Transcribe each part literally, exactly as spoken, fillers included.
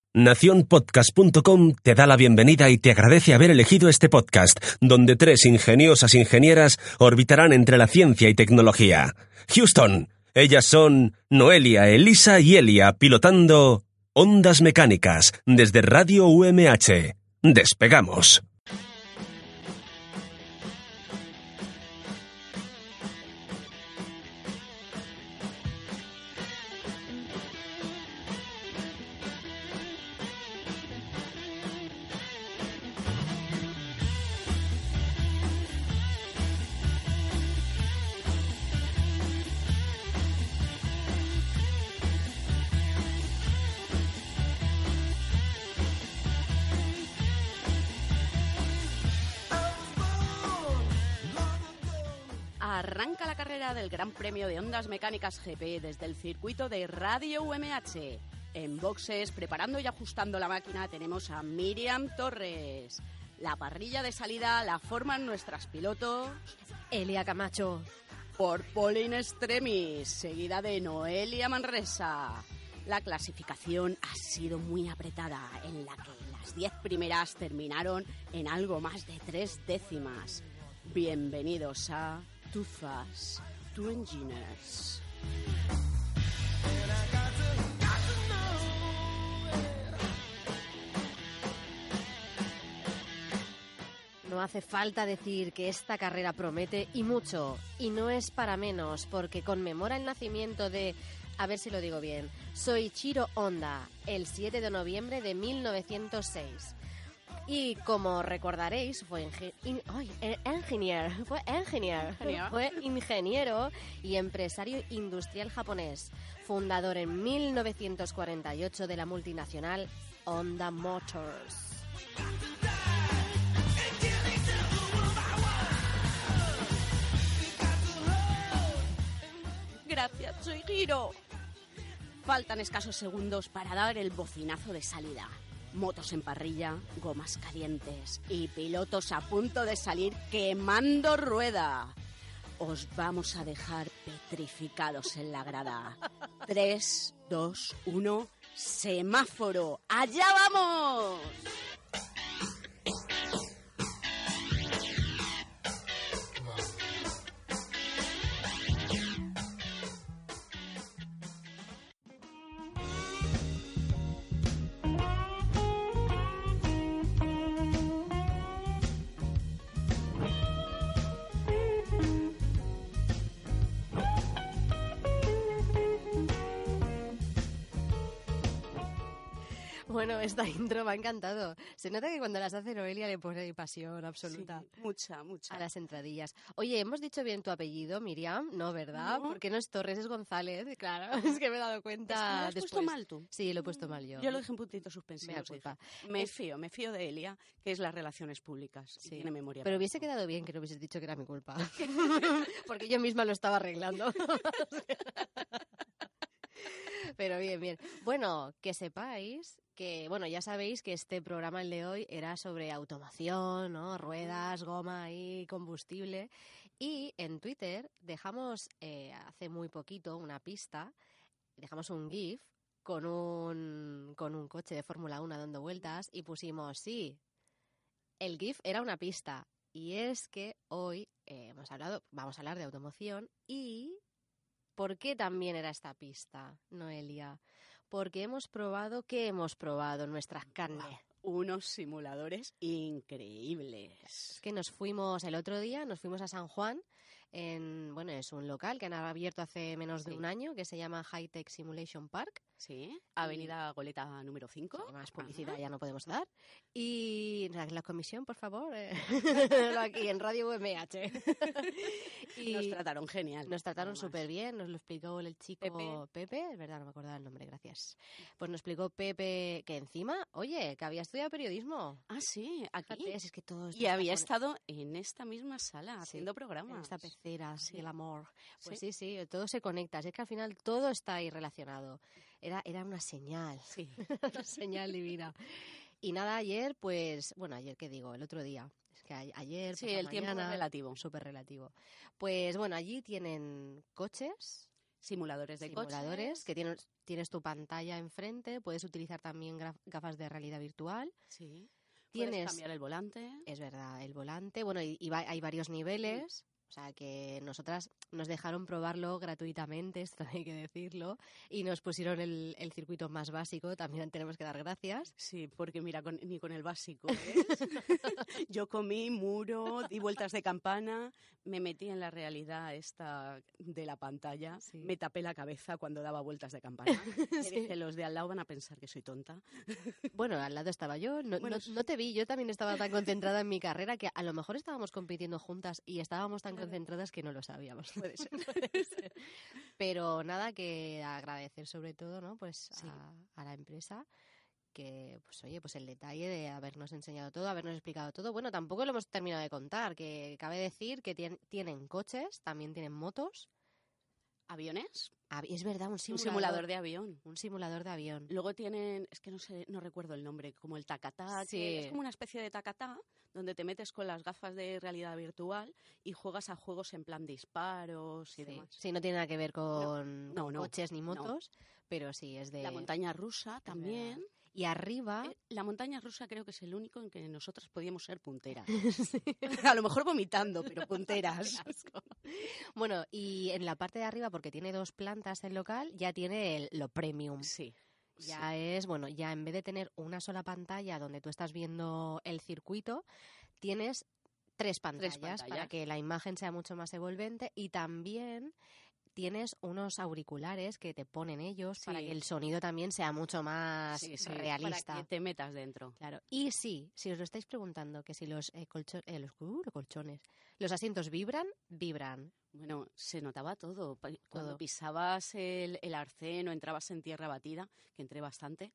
Nación Podcast punto com te da la bienvenida y te agradece haber elegido este podcast, donde tres ingeniosas ingenieras orbitarán entre la ciencia y tecnología. Houston, ellas son Noelia, Elisa y Elia, pilotando Ondas Mecánicas desde Radio U M H. ¡Despegamos! Arranca la carrera del Gran Premio de Ondas Mecánicas G P desde el circuito de Radio U M H. En boxes, preparando y ajustando la máquina, tenemos a Miriam Torres. La parrilla de salida la forman nuestras pilotos Elia Camacho por Pole in Extremis, seguida de Noelia Manresa. La clasificación ha sido muy apretada, en la que las diez primeras terminaron en algo más de tres décimas. Bienvenidos a Too Fast, Two Engineers. No hace falta decir que esta carrera promete y mucho, y no es para menos, porque conmemora el nacimiento de, a ver si lo digo bien, Soichiro Honda, el siete de noviembre de mil novecientos seis. Y como recordaréis, fue, inge- in- ay, eh, engineer, fue, engineer, fue ingeniero y empresario industrial japonés, fundador en mil novecientos cuarenta y ocho de la multinacional Honda Motors. Gracias, soy Giro. Faltan escasos segundos para dar el bocinazo de salida. Motos en parrilla, gomas calientes y pilotos a punto de salir quemando rueda. Os vamos a dejar petrificados en la grada. Tres, dos, uno, semáforo. ¡Allá vamos! Bueno, esta intro me ha encantado. Se nota que cuando las hace Noelia le pone pasión absoluta. Sí, mucha, mucha. A las entradillas. Oye, ¿hemos dicho bien tu apellido, Miriam? No, ¿verdad? No. Porque no es Torres, es González. Claro, es que me he dado cuenta Es que lo has después. puesto mal tú. Sí, lo he puesto mal yo. Yo lo dejé en puntitos suspensivos. Mea culpa. hija. Me fío, me fío de Elia, que es las relaciones públicas. Y Sí. tiene memoria. Pero para hubiese eso. quedado bien que no hubieses dicho que era mi culpa. Porque yo misma lo estaba arreglando. Pero bien, bien. Bueno, que sepáis que, bueno, ya sabéis que este programa, el de hoy, era sobre automoción, ¿no? Ruedas, goma y combustible. Y en Twitter dejamos eh, hace muy poquito una pista, dejamos un GIF con un, con un coche de Fórmula uno dando vueltas y pusimos, sí, el GIF era una pista. Y es que hoy eh, hemos hablado, vamos a hablar de automoción y... ¿Por qué también era esta pista, Noelia? Porque hemos probado, ¿qué hemos probado en nuestras carnes? Unos simuladores increíbles. Es que nos fuimos el otro día, nos fuimos a San Juan, en, bueno, es un local que han abierto hace menos de Sí. un año, que se llama High Tech Simulation Park. Sí, Avenida Goleta número cinco. Sí, más publicidad Ajá. ya no podemos dar. Y la, la comisión, por favor, eh, aquí en Radio U M H. Y Nos trataron genial. nos trataron además. súper bien, nos lo explicó el chico Pepe. Pepe, es verdad, no me acordaba el nombre, gracias. Pues nos explicó Pepe que encima, oye, que había estudiado periodismo. Ah, sí, aquí. Fíjate, es que todo esto Y está había con- estado en esta misma sala Sí, haciendo en programas. esta pecera Sí. del amor. Pues Sí. sí. sí, todo se conecta. Es que al final todo está ahí relacionado. Era, era una señal, Sí. una señal divina. Y nada, ayer, pues, bueno, ayer, ¿qué digo? El otro día. Es que a- ayer, Sí, pasado el tiempo es mañana, relativo. súper relativo. Pues bueno, allí tienen coches Simuladores de simuladores, coches. que tienes, tienes tu pantalla enfrente, puedes utilizar también graf- gafas de realidad virtual. Sí. Tienes, Puedes cambiar el volante. es verdad, el volante, bueno, y, y va- hay varios niveles. O sea, que nosotras nos dejaron probarlo gratuitamente, esto hay que decirlo, y nos pusieron el, el circuito más básico, también tenemos que dar gracias. Sí, porque mira, con- ni con el básico, ¿ves? Yo comí muro, di vueltas de campana, me metí en la realidad esta de la pantalla, Sí. me tapé la cabeza cuando daba vueltas de campana. Me Sí. dije, los de al lado van a pensar que soy tonta. Bueno, al lado estaba yo, no, Bueno, no- no te vi, yo también estaba tan concentrada en mi carrera que a lo mejor estábamos compitiendo juntas y estábamos tan concentradas que no lo sabíamos. Puede ser. Pero nada, que agradecer sobre todo, ¿no? Pues Sí. a, a la empresa que, pues oye, pues el detalle de habernos enseñado todo, habernos explicado todo. Bueno, tampoco lo hemos terminado de contar, que cabe decir que tien- tienen coches, también tienen motos. ¿Aviones? Ah, es verdad, un Un simulador, simulador de avión. un simulador de avión. Luego tienen, es que no sé, no recuerdo el nombre, como el tacatá, Sí. que es como una especie de tacatá, donde te metes con las gafas de realidad virtual y juegas a juegos en plan disparos y Sí. demás. Sí, no tiene nada que ver con, No, con no, coches ni no. motos, pero sí, es de... La montaña rusa es también. verdad. Y arriba... Eh, La montaña rusa creo que es el único en que nosotros podíamos ser punteras. A lo mejor vomitando, pero punteras. Bueno, y en la parte de arriba, porque tiene dos plantas el local, ya tiene el- lo premium. Sí. Ya es, bueno, ya en vez de tener una sola pantalla donde tú estás viendo el circuito, tienes tres pantallas, para pantallas. que la imagen sea mucho más envolvente y también tienes unos auriculares que te ponen ellos para Sí. que el sonido también sea mucho más Sí, sí, realista. Para que te metas dentro. Claro. Y sí, si os lo estáis preguntando, que si los, eh, colcho- eh, los, uh, los colchones, los asientos vibran, vibran. Bueno, se notaba todo. Pa- Cuando Todo. pisabas el, el arcén o entrabas en tierra batida, que entré bastante,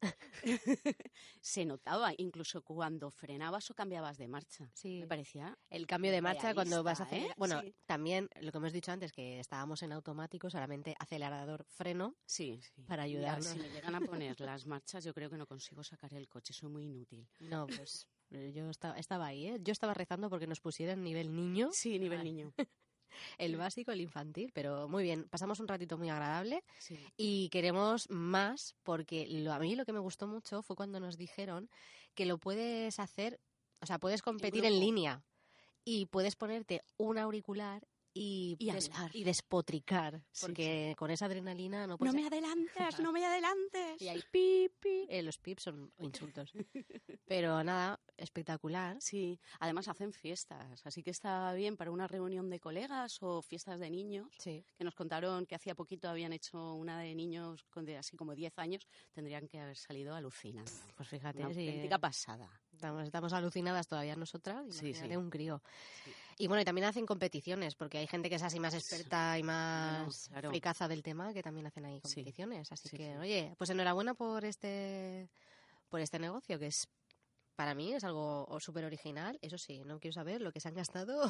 se notaba. Incluso cuando frenabas o cambiabas de marcha. Sí. Me parecía... El cambio de marcha cuando vas a realista, acelerar. ¿eh? Bueno, Sí. también lo que hemos dicho antes, que estábamos en automático, solamente acelerador, freno. Sí, sí. Para Mira, ayudarnos. si me llegan a poner las marchas, yo creo que no consigo sacar el coche. Soy muy inútil. No, pues eh, yo estaba, estaba ahí, ¿eh? Yo estaba rezando porque nos pusieran nivel niño, Sí, nivel Ay. niño. el básico, el infantil, pero muy bien. Pasamos un ratito muy agradable Sí. y queremos más porque lo, a mí lo que me gustó mucho fue cuando nos dijeron que lo puedes hacer, o sea, puedes competir en, grupo. línea y puedes ponerte un auricular y, Y des- hablar. y despotricar, Sí, porque con esa adrenalina no No puedes... me adelantes, no me adelantes. Y hay pip, pip. Eh, los pips son insultos. Pero nada, espectacular. Sí, además hacen fiestas, así que está bien para una reunión de colegas o fiestas de niños, Sí. que nos contaron que hacía poquito habían hecho una de niños con de así como diez años, tendrían que haber salido alucinando. Pues fíjate, Una sí, auténtica pasada. estamos, estamos alucinadas todavía nosotras, Sí, imagínate sí. un crío. Sí. Y bueno, y también hacen competiciones, porque hay gente que es así más experta y más claro. fricaza del tema, que también hacen ahí Sí. competiciones. Así Sí, que, sí. oye, pues enhorabuena por este, por este negocio, que es... Para mí es algo súper original. Eso sí, no quiero saber lo que se han gastado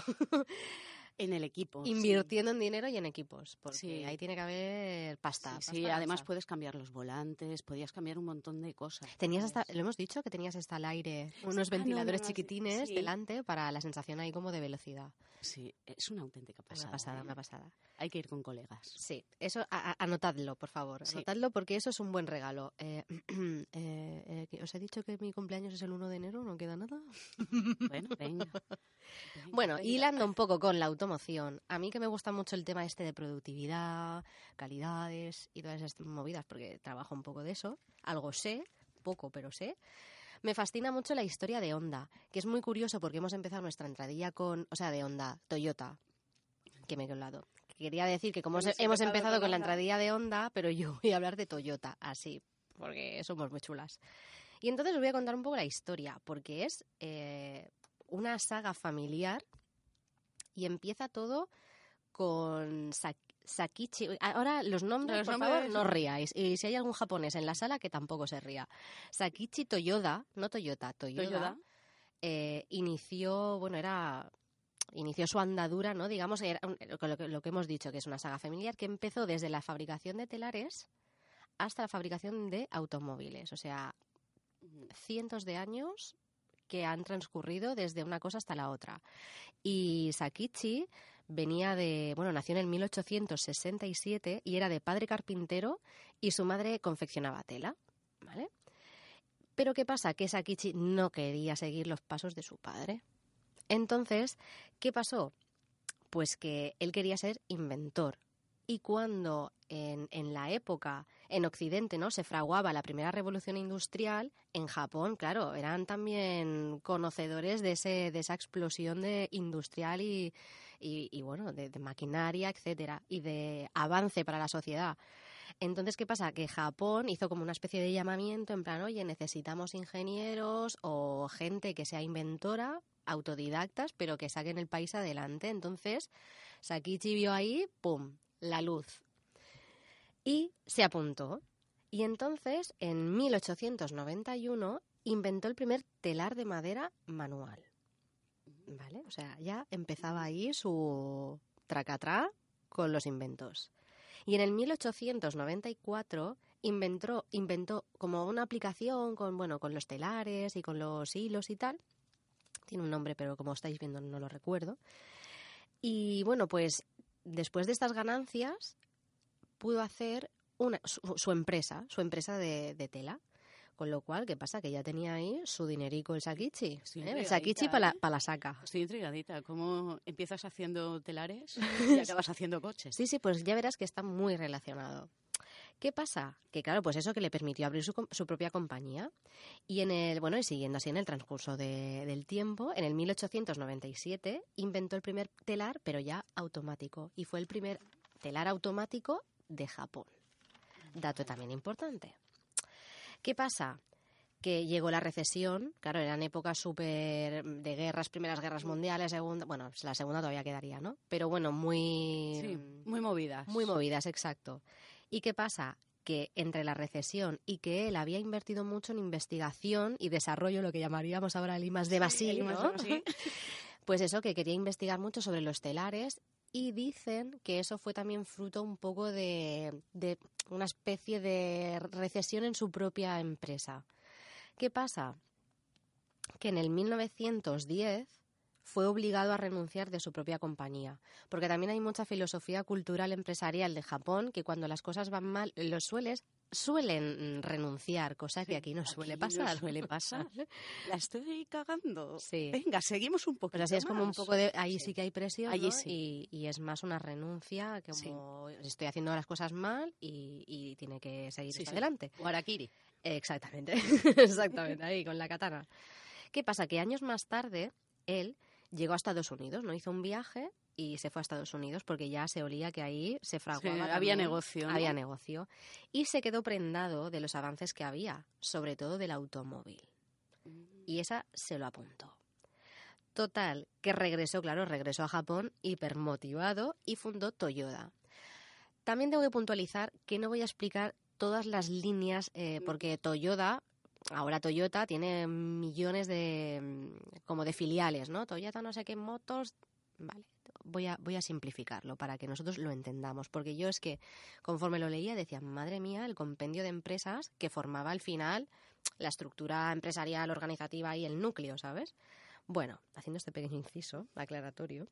En el equipo. sí. invirtiendo en dinero y en equipos, porque Sí. ahí tiene que haber pasta. Sí, sí, pasta, además pasta. puedes cambiar los volantes, podías cambiar un montón de cosas. Tenías hasta, ¿sabes? lo hemos dicho, que tenías hasta el aire, unos Ah, no, ventiladores no, no, sí, chiquitines sí. delante para la sensación ahí como de velocidad. Sí, es una auténtica pasada. Una pasada, ¿eh? una pasada. Hay que ir con colegas. Sí, eso a- a- anotadlo, por favor. Sí. Anotadlo porque eso es un buen regalo. Eh, eh, eh, que ¿Os he dicho que mi cumpleaños es el uno de enero? ¿No queda nada? Bueno, venga. Venga, Bueno, venga. hilando un poco con la automoción, a mí que me gusta mucho el tema este de productividad, calidades y todas esas movidas, porque trabajo un poco de eso, algo sé, poco pero sé, me fascina mucho la historia de Honda, que es muy curioso porque hemos empezado nuestra entradilla con, o sea, de Honda, Toyota, que me he colado. Quería decir que como Hemos hemos, hemos empezado empezado con con la Honda. entradilla de Honda, pero yo voy a hablar de Toyota, así, porque somos muy chulas. Y entonces os voy a contar un poco la historia, porque es eh, una saga familiar y empieza todo con Sa- Sakichi. Ahora los nombres, Los por nombres- favor, no os ríais. Y si hay algún japonés en la sala, que tampoco se ría. Sakichi Toyoda, no Toyota, Toyoda, Toyoda. eh, inició, bueno, era... Inició su andadura, ¿no? Digamos, era un- lo, que- lo que hemos dicho, que es una saga familiar que empezó desde la fabricación de telares hasta la fabricación de automóviles. O sea, cientos de años que han transcurrido desde una cosa hasta la otra. Y Sakichi venía de, bueno, nació en el mil ochocientos sesenta y siete y era de padre carpintero y su madre confeccionaba tela, ¿vale? Pero ¿qué pasa? Que Sakichi no quería seguir los pasos de su padre. Entonces, ¿qué pasó? Pues que él quería ser inventor. Y cuando en, en la época, en Occidente, ¿no?, se fraguaba la primera revolución industrial, en Japón, claro, eran también conocedores de ese de esa explosión de industrial y, y, y bueno, de, de maquinaria, etcétera, y de avance para la sociedad. Entonces, ¿qué pasa? Que Japón hizo como una especie de llamamiento en plan, oye, necesitamos ingenieros o gente que sea inventora, autodidactas, pero que saquen el país adelante. Entonces, Sakichi vio ahí, ¡pum!, la luz. Y se apuntó. Y entonces, en mil ochocientos noventa y uno, inventó el primer telar de madera manual. ¿Vale? O sea, ya empezaba ahí su tracatrá con los inventos. Y en el mil ochocientos noventa y cuatro inventó, inventó como una aplicación con, bueno, con los telares y con los hilos y tal. Tiene un nombre, pero como estáis viendo no lo recuerdo. Y bueno, pues después de estas ganancias pudo hacer una, su, su empresa, su empresa de, de tela. Con lo cual, ¿qué pasa? Que ya tenía ahí su dinerico el Sakichi. ¿eh? El Sakichi para la, pa la saca. Estoy intrigadita. ¿Cómo empiezas haciendo telares y acabas haciendo coches? Sí, sí, pues ya verás que está muy relacionado. ¿Qué pasa? Que claro, pues eso que le permitió abrir su, su propia compañía. Y en el, bueno, y siguiendo así en el transcurso de, del tiempo, en el mil ochocientos noventa y siete inventó el primer telar, pero ya automático. Y fue el primer telar automático de Japón. Dato también importante. ¿Qué pasa? Que llegó la recesión, claro, eran épocas súper de guerras, primeras guerras mundiales, segunda, bueno, la segunda todavía quedaría, ¿no? Pero bueno, muy... Sí, muy movidas. Muy movidas, exacto. ¿Y qué pasa? Que entre la recesión y que él había invertido mucho en investigación y desarrollo, lo que llamaríamos ahora el I más D más I, ¿no? Pues eso, que quería investigar mucho sobre los telares. Y dicen que eso fue también fruto un poco de, de una especie de recesión en su propia empresa. ¿Qué pasa? Que en el mil novecientos diez fue obligado a renunciar de su propia compañía. Porque también hay mucha filosofía cultural empresarial de Japón que cuando las cosas van mal, los sueles suelen renunciar, cosa que aquí no suele aquí pasar. No suele pasar. La estoy cagando. Sí. Venga, seguimos un poco. Pues así es como un poco de... Ahí sí, sí que hay presión, allí ¿no? Sí. Y, y es más una renuncia, que como sí. estoy haciendo las cosas mal y, y tiene que seguir sí, sí. adelante. O harakiri. Exactamente, exactamente, ahí con la katana. ¿Qué pasa? Que años más tarde, él llegó a Estados Unidos, ¿no? Hizo un viaje y se fue a Estados Unidos porque ya se olía que ahí se fraguaba. Sí, había negocio, ¿no? Había negocio. Y se quedó prendado de los avances que había, sobre todo del automóvil. Mm. Y esa se lo apuntó. Total, que regresó, claro, regresó a Japón hipermotivado y fundó Toyota. También tengo que puntualizar que no voy a explicar todas las líneas, eh, porque Toyota... Ahora Toyota tiene millones de como de filiales, ¿no? Toyota no sé qué motos, vale. Voy a voy a simplificarlo para que nosotros lo entendamos, porque yo es que conforme lo leía decía, madre mía, el compendio de empresas que formaba al final la estructura empresarial, organizativa y el núcleo, ¿sabes? Bueno, haciendo este pequeño inciso aclaratorio,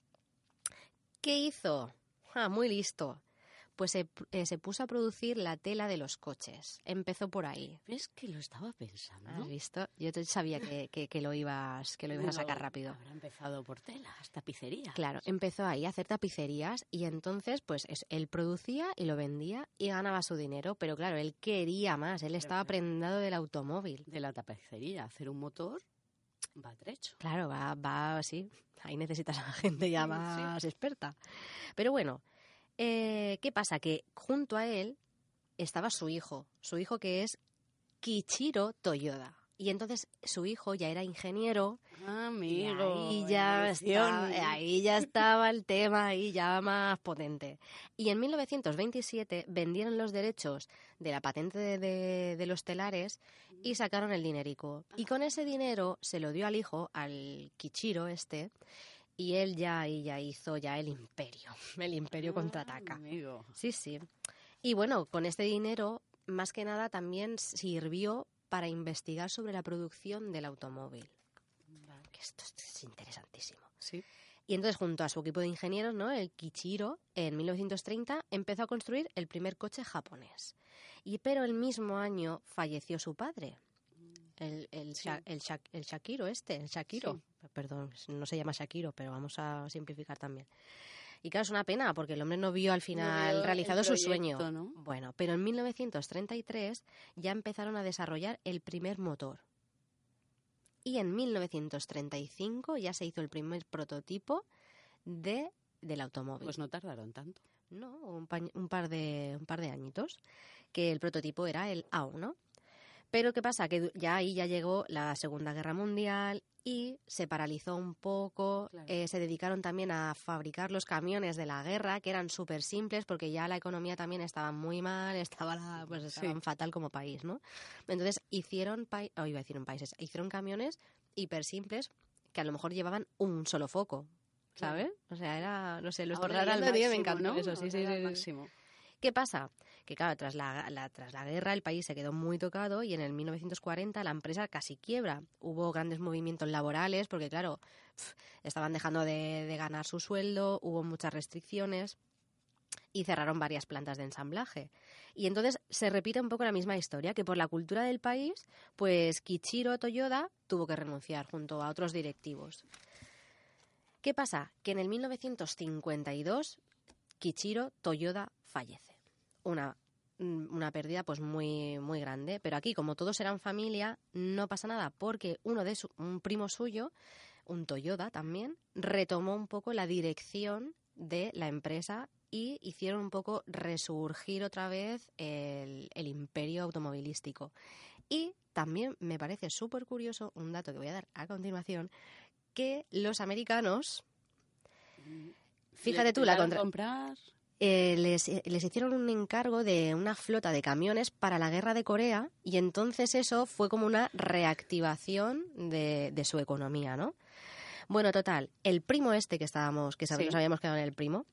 ¿qué hizo? Ah, muy listo. Pues se, eh, se puso a producir la tela de los coches. Empezó por ahí. ¿Ves que lo estaba pensando? ¿Has visto? Yo te sabía que, que, que lo ibas, que lo ibas no, a sacar rápido. Habrá empezado por telas, tapicerías. Claro, empezó ahí a hacer tapicerías y entonces pues es, él producía y lo vendía y ganaba su dinero. Pero claro, él quería más. Él pero, estaba prendado del automóvil. De la tapicería. Hacer un motor va trecho. Claro, va, va así. Ahí necesitas a gente ya más sí. experta. Pero bueno... Eh, ¿Qué pasa? Que junto a él estaba su hijo, su hijo que es Kiichiro Toyoda. Y entonces su hijo ya era ingeniero. Amigo, y ahí ya, estaba, ahí ya estaba el tema ahí ya más potente. Y en mil novecientos veintisiete vendieron los derechos de la patente de, de, de los telares y sacaron el dinerico. Y con ese dinero se lo dio al hijo, al Kiichiro este. Y él ya ahí ya hizo ya el imperio, el imperio ah, contraataca. Amigo. Sí, sí. Y bueno, con este dinero, más que nada, también sirvió para investigar sobre la producción del automóvil. Vale. Que esto es interesantísimo. Sí. Y entonces, junto a su equipo de ingenieros, ¿no?, el Kichiro, en mil novecientos treinta empezó a construir el primer coche japonés. Y pero el mismo año falleció su padre, el, el, Sí. Sha- el, Sha- el Shakiro este, el Shakiro. Sí. Perdón, no se llama Shakiro, pero vamos a simplificar también. Y claro, es una pena, porque el hombre no vio al final vio realizado el su proyecto, sueño. ¿no? Bueno, pero en mil novecientos treinta y tres ya empezaron a desarrollar el primer motor. Y en mil novecientos treinta y cinco ya se hizo el primer prototipo de, del automóvil. Pues no tardaron tanto. No, un, pa- un par de un par de añitos, que el prototipo era el A uno. Pero ¿qué pasa? Que du- ya ahí ya llegó la Segunda Guerra Mundial y se paralizó un poco. Claro. Eh, se dedicaron también a fabricar los camiones de la guerra, que eran súper simples porque ya la economía también estaba muy mal, estaba la- pues estaban Sí. fatal como país, ¿no? Entonces hicieron, pai- oh, iba a decir en países, hicieron camiones hiper simples que a lo mejor llevaban un solo foco, ¿sabes? O sea, era, no sé, lo estoy Ahorrar al leyendo y me máximo, encantó ¿no? eso, sí, sí, Ahorrar al sí, sí. máximo. ¿Qué pasa? Que claro, tras la, la- tras la guerra el país se quedó muy tocado y en el mil novecientos cuarenta la empresa casi quiebra. Hubo grandes movimientos laborales porque claro, pf, estaban dejando de, de ganar su sueldo, hubo muchas restricciones y cerraron varias plantas de ensamblaje. Y entonces se repite un poco la misma historia, que por la cultura del país, pues Kichiro Toyoda tuvo que renunciar junto a otros directivos. ¿Qué pasa? Que en el mil novecientos cincuenta y dos Kichiro Toyoda fallece. Una, una pérdida pues muy, muy grande. Pero aquí, como todos eran familia, no pasa nada, porque uno de su, un primo suyo, un Toyoda también, retomó un poco la dirección de la empresa y hicieron un poco resurgir otra vez el, el imperio automovilístico. Y también me parece súper curioso un dato que voy a dar a continuación, que los americanos, fíjate ¿Le tú, la tiraron contra... comprar? Eh, les, les hicieron un encargo de una flota de camiones para la guerra de Corea y entonces eso fue como una reactivación de, de su economía, ¿no? Bueno, total, el primo este que estábamos, que sab- Sí. nos habíamos quedado en el primo,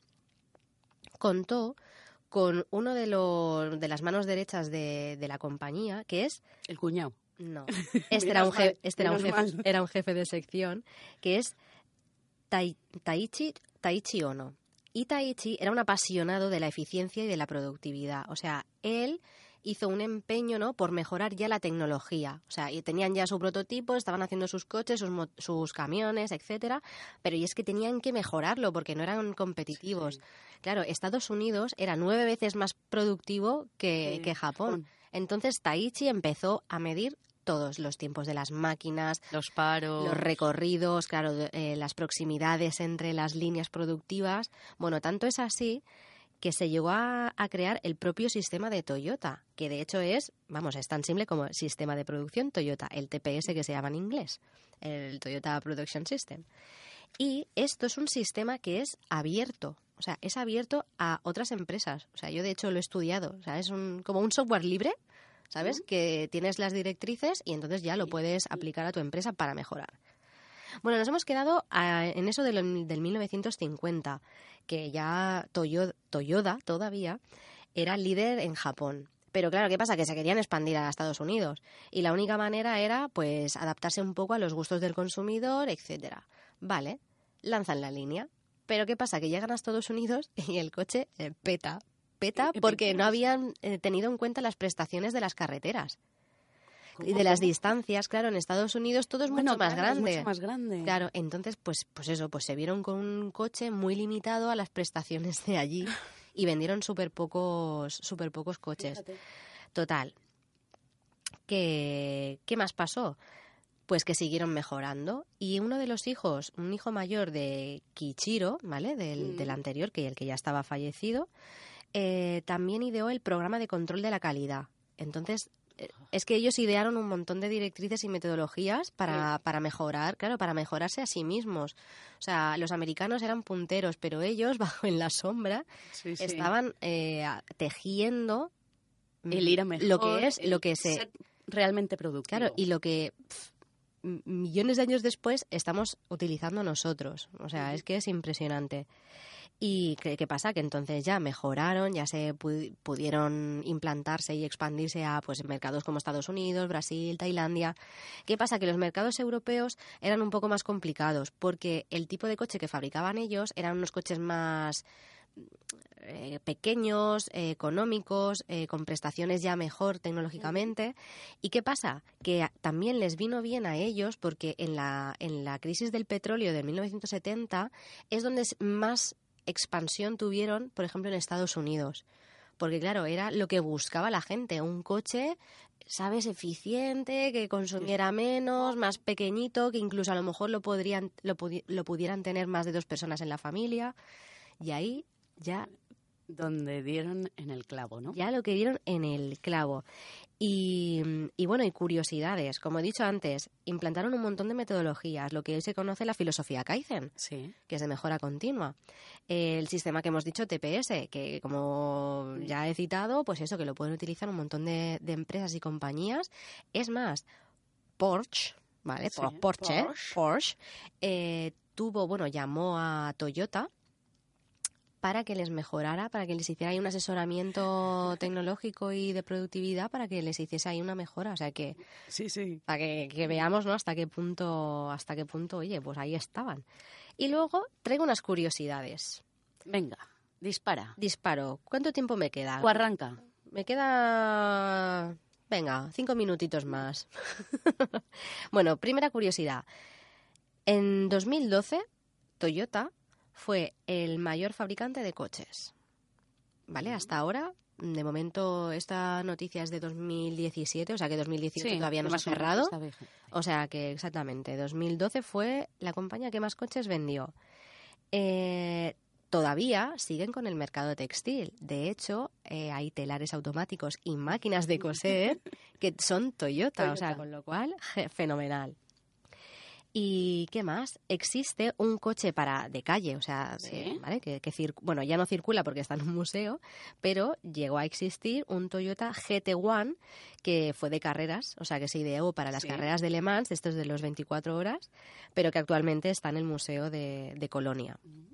contó con uno de los de las manos derechas de, de la compañía, que es El cuñado. no, este era un, je- mal, este era un menos jefe, mal. era un jefe de sección, que es Tai- Taichi, Taichi Ono. Y Taichi era un apasionado de la eficiencia y de la productividad. O sea, él hizo un empeño, ¿no?, por mejorar ya la tecnología. O sea, y tenían ya su prototipo, estaban haciendo sus coches, sus, mo- sus camiones, etcétera. Pero y es que tenían que mejorarlo porque no eran competitivos. Sí. Claro, Estados Unidos era nueve veces más productivo que, Sí, que Japón. Japón. Entonces Taichi empezó a medir todos los tiempos de las máquinas, Los paros. los recorridos, claro, de- eh, las proximidades entre las líneas productivas. Bueno, tanto es así que se llegó a, a crear el propio sistema de Toyota, que de hecho es, vamos, es tan simple como el sistema de producción Toyota, el T P S que se llama en inglés, el Toyota Production System. Y esto es un sistema que es abierto, o sea, es abierto a otras empresas. O sea, yo de hecho lo he estudiado, o sea, es un, como un software libre, ¿sabes? Que tienes las directrices y entonces ya lo puedes aplicar a tu empresa para mejorar. Bueno, nos hemos quedado a- en eso de lo- del mil novecientos cincuenta, que ya Toyo- Toyoda todavía era líder en Japón. Pero claro, ¿qué pasa? Que se querían expandir a Estados Unidos. Y la única manera era, pues, adaptarse un poco a los gustos del consumidor, etcétera. Vale, lanzan la línea. Pero ¿qué pasa? Que llegan a Estados Unidos y el coche eh, peta. Peta porque no habían eh, tenido en cuenta las prestaciones de las carreteras. Y de las distancias, claro, en Estados Unidos todo es Bueno, mucho más claro, es grande. mucho más grande. Claro, entonces, pues, pues eso, pues se vieron con un coche muy limitado a las prestaciones de allí y vendieron súper pocos, súper pocos coches. Fíjate. Total. ¿Qué, ¿Qué más pasó? Pues que siguieron mejorando y uno de los hijos, un hijo mayor de Kichiro, ¿vale? Del, Mm. del anterior, que el que ya estaba fallecido, eh, también ideó el programa de control de la calidad. Entonces, eh, es que ellos idearon un montón de directrices y metodologías para, para mejorar, claro, para mejorarse a sí mismos. O sea, los americanos eran punteros, pero ellos, bajo en la sombra, Sí, sí. estaban eh, a- tejiendo El ir a mejor. lo que es, el lo que se... ser realmente productivo. Claro, y lo que pf, m- millones de años después estamos utilizando nosotros. O sea, Ujú. es que es impresionante. ¿Y qué, qué pasa? Que entonces ya mejoraron, ya se pu- pudieron implantarse y expandirse a pues mercados como Estados Unidos, Brasil, Tailandia. ¿Qué pasa? Que los mercados europeos eran un poco más complicados porque el tipo de coche que fabricaban ellos eran unos coches más eh, pequeños, eh, económicos, eh, con prestaciones ya mejor tecnológicamente. ¿Y qué pasa? Que a- también les vino bien a ellos porque en la, en la crisis del petróleo de mil novecientos setenta es donde es más expansión tuvieron, por ejemplo, en Estados Unidos. Porque, claro, era lo que buscaba la gente, un coche, ¿sabes?, eficiente, que consumiera menos, más pequeñito, que incluso a lo mejor lo, podrían, lo, pudi- lo pudieran tener más de dos personas en la familia. Y ahí ya, Donde dieron en el clavo, ¿no? ya lo que dieron en el clavo. Y, y bueno, y curiosidades. Como he dicho antes, implantaron un montón de metodologías, lo que hoy se conoce la filosofía Kaizen, Sí. que es de mejora continua. El sistema que hemos dicho, T P S, que como ya he citado, pues eso, que lo pueden utilizar un montón de, de empresas y compañías. Es más, Porsche, ¿vale? Sí, Porsche, Porsche. Porsche eh, tuvo, bueno, llamó a Toyota para que les mejorara, para que les hiciera ahí un asesoramiento tecnológico y de productividad, para que les hiciese ahí una mejora. O sea, que Sí, sí. para que, que veamos, ¿no?, hasta qué punto, hasta qué punto, oye, pues ahí estaban. Y luego traigo unas curiosidades. Venga, dispara. Disparo. ¿Cuánto tiempo me queda? O arranca. Me queda... Venga, cinco minutitos más. Bueno, primera curiosidad. En dos mil doce, Toyota fue el mayor fabricante de coches. ¿Vale? Hasta ahora, de momento, esta noticia es de dos mil diecisiete, o sea que dos mil dieciocho todavía no se ha más o menos cerrado. está vigente. O sea que, exactamente, dos mil doce fue la compañía que más coches vendió. Eh, todavía siguen con el mercado textil. De hecho, eh, hay telares automáticos y máquinas de coser que son Toyota, Toyota. o sea, con lo cual, je, fenomenal. ¿Y qué más? Existe un coche para de calle, o sea, de- Sí. ¿vale? que, que cir- bueno, ya no circula porque está en un museo, pero llegó a existir un Toyota G T uno que fue de carreras, o sea, que se ideó para las Sí. carreras de Le Mans, estos de los veinticuatro horas, pero que actualmente está en el Museo de, de Colonia.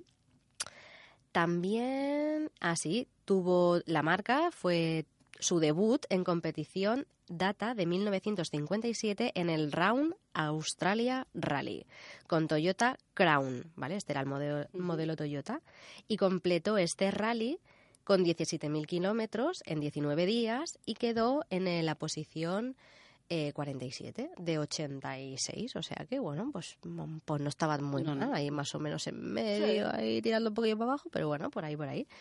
También, así, tuvo la marca, fue su debut en competición data de mil novecientos cincuenta y siete en el Round Australia Rally con Toyota Crown, ¿vale? Este era el modelo, Ujú. modelo Toyota, y completó este rally con diecisiete mil kilómetros en diecinueve días y quedó en eh, la posición eh, cuarenta y siete de ochenta y seis, o sea que bueno, pues, mm, pues no estaba muy No, mal, no. ahí más o menos en medio, Sí. ahí tirando un poquillo para abajo, pero bueno, por ahí, por ahí.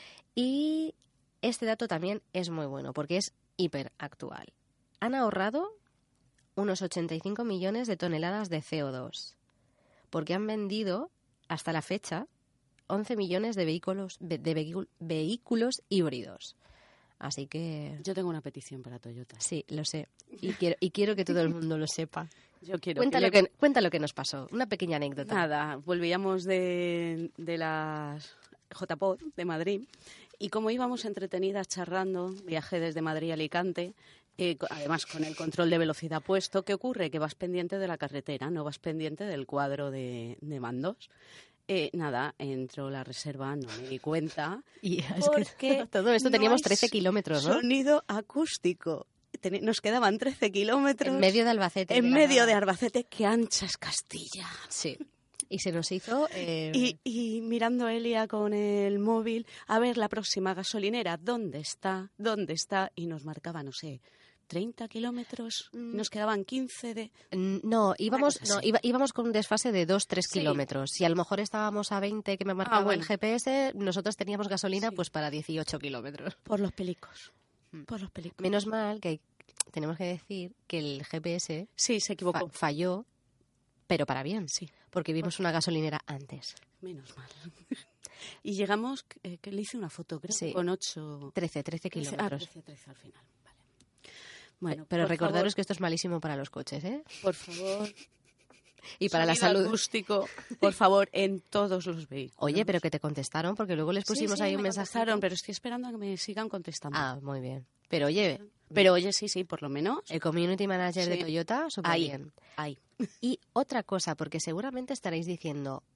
Y este dato también es muy bueno porque es hiperactual. Han ahorrado unos ochenta y cinco millones de toneladas de C O dos porque han vendido hasta la fecha once millones de vehículos, de vehicu- vehículos híbridos. Así que Yo tengo una petición para Toyota. sí, lo sé. Y quiero, y quiero que todo el mundo lo sepa. Yo quiero Cuenta que lo lleve- que, cuenta lo que nos pasó. Una pequeña anécdota. Nada, volvíamos de, de las J P O D de Madrid y como íbamos entretenidas charlando, viajé desde Madrid a Alicante, eh, co- además con el control de velocidad puesto, ¿qué ocurre? Que vas pendiente de la carretera, no vas pendiente del cuadro de, de mandos. Eh, nada, entró la reserva, no me di cuenta. Y es Porque que todo esto no teníamos hay trece kilómetros, ¿no? Sonido acústico. Teni- Nos quedaban trece kilómetros En medio de Albacete. en de la medio nada. de Albacete. ¡Qué ancha es Castilla! Sí. Y se nos hizo... eh, Y, y mirando a Elia con el móvil, a ver la próxima gasolinera, ¿dónde está? ¿Dónde está? Y nos marcaba, no sé, treinta kilómetros. Mm. Nos quedaban quince de... n- No, íbamos, cosa no, así. iba- íbamos con un desfase de dos tres Sí. kilómetros. Si a lo mejor estábamos a veinte que me marcaba bueno. el G P S, nosotros teníamos gasolina Sí. pues para dieciocho kilómetros. Por los pelicos. Mm. Por los pelicos. Menos mal que tenemos que decir que el G P S Sí, se equivocó. fa- falló, pero para bien. Sí, Porque vimos una gasolinera antes. menos mal. Y llegamos, eh, que le hice una foto, creo, Sí. con ocho... trece, trece trece, ah, kilómetros. trece, trece al final. Vale. Bueno, pero por recordaros favor, que esto es malísimo para los coches, ¿eh? por favor, Y para la sonido salud. acústico, por favor, en todos los vehículos. Oye, pero que te contestaron, porque luego les pusimos Sí, sí, ahí un me mensaje. contestaron, pero estoy esperando a que me sigan contestando. Ah, muy bien. Pero oye, Pero oye, sí, sí, por lo menos. el community manager de Sí. Toyota, súper Ahí. bien. Ahí. Y otra cosa, porque seguramente estaréis diciendo,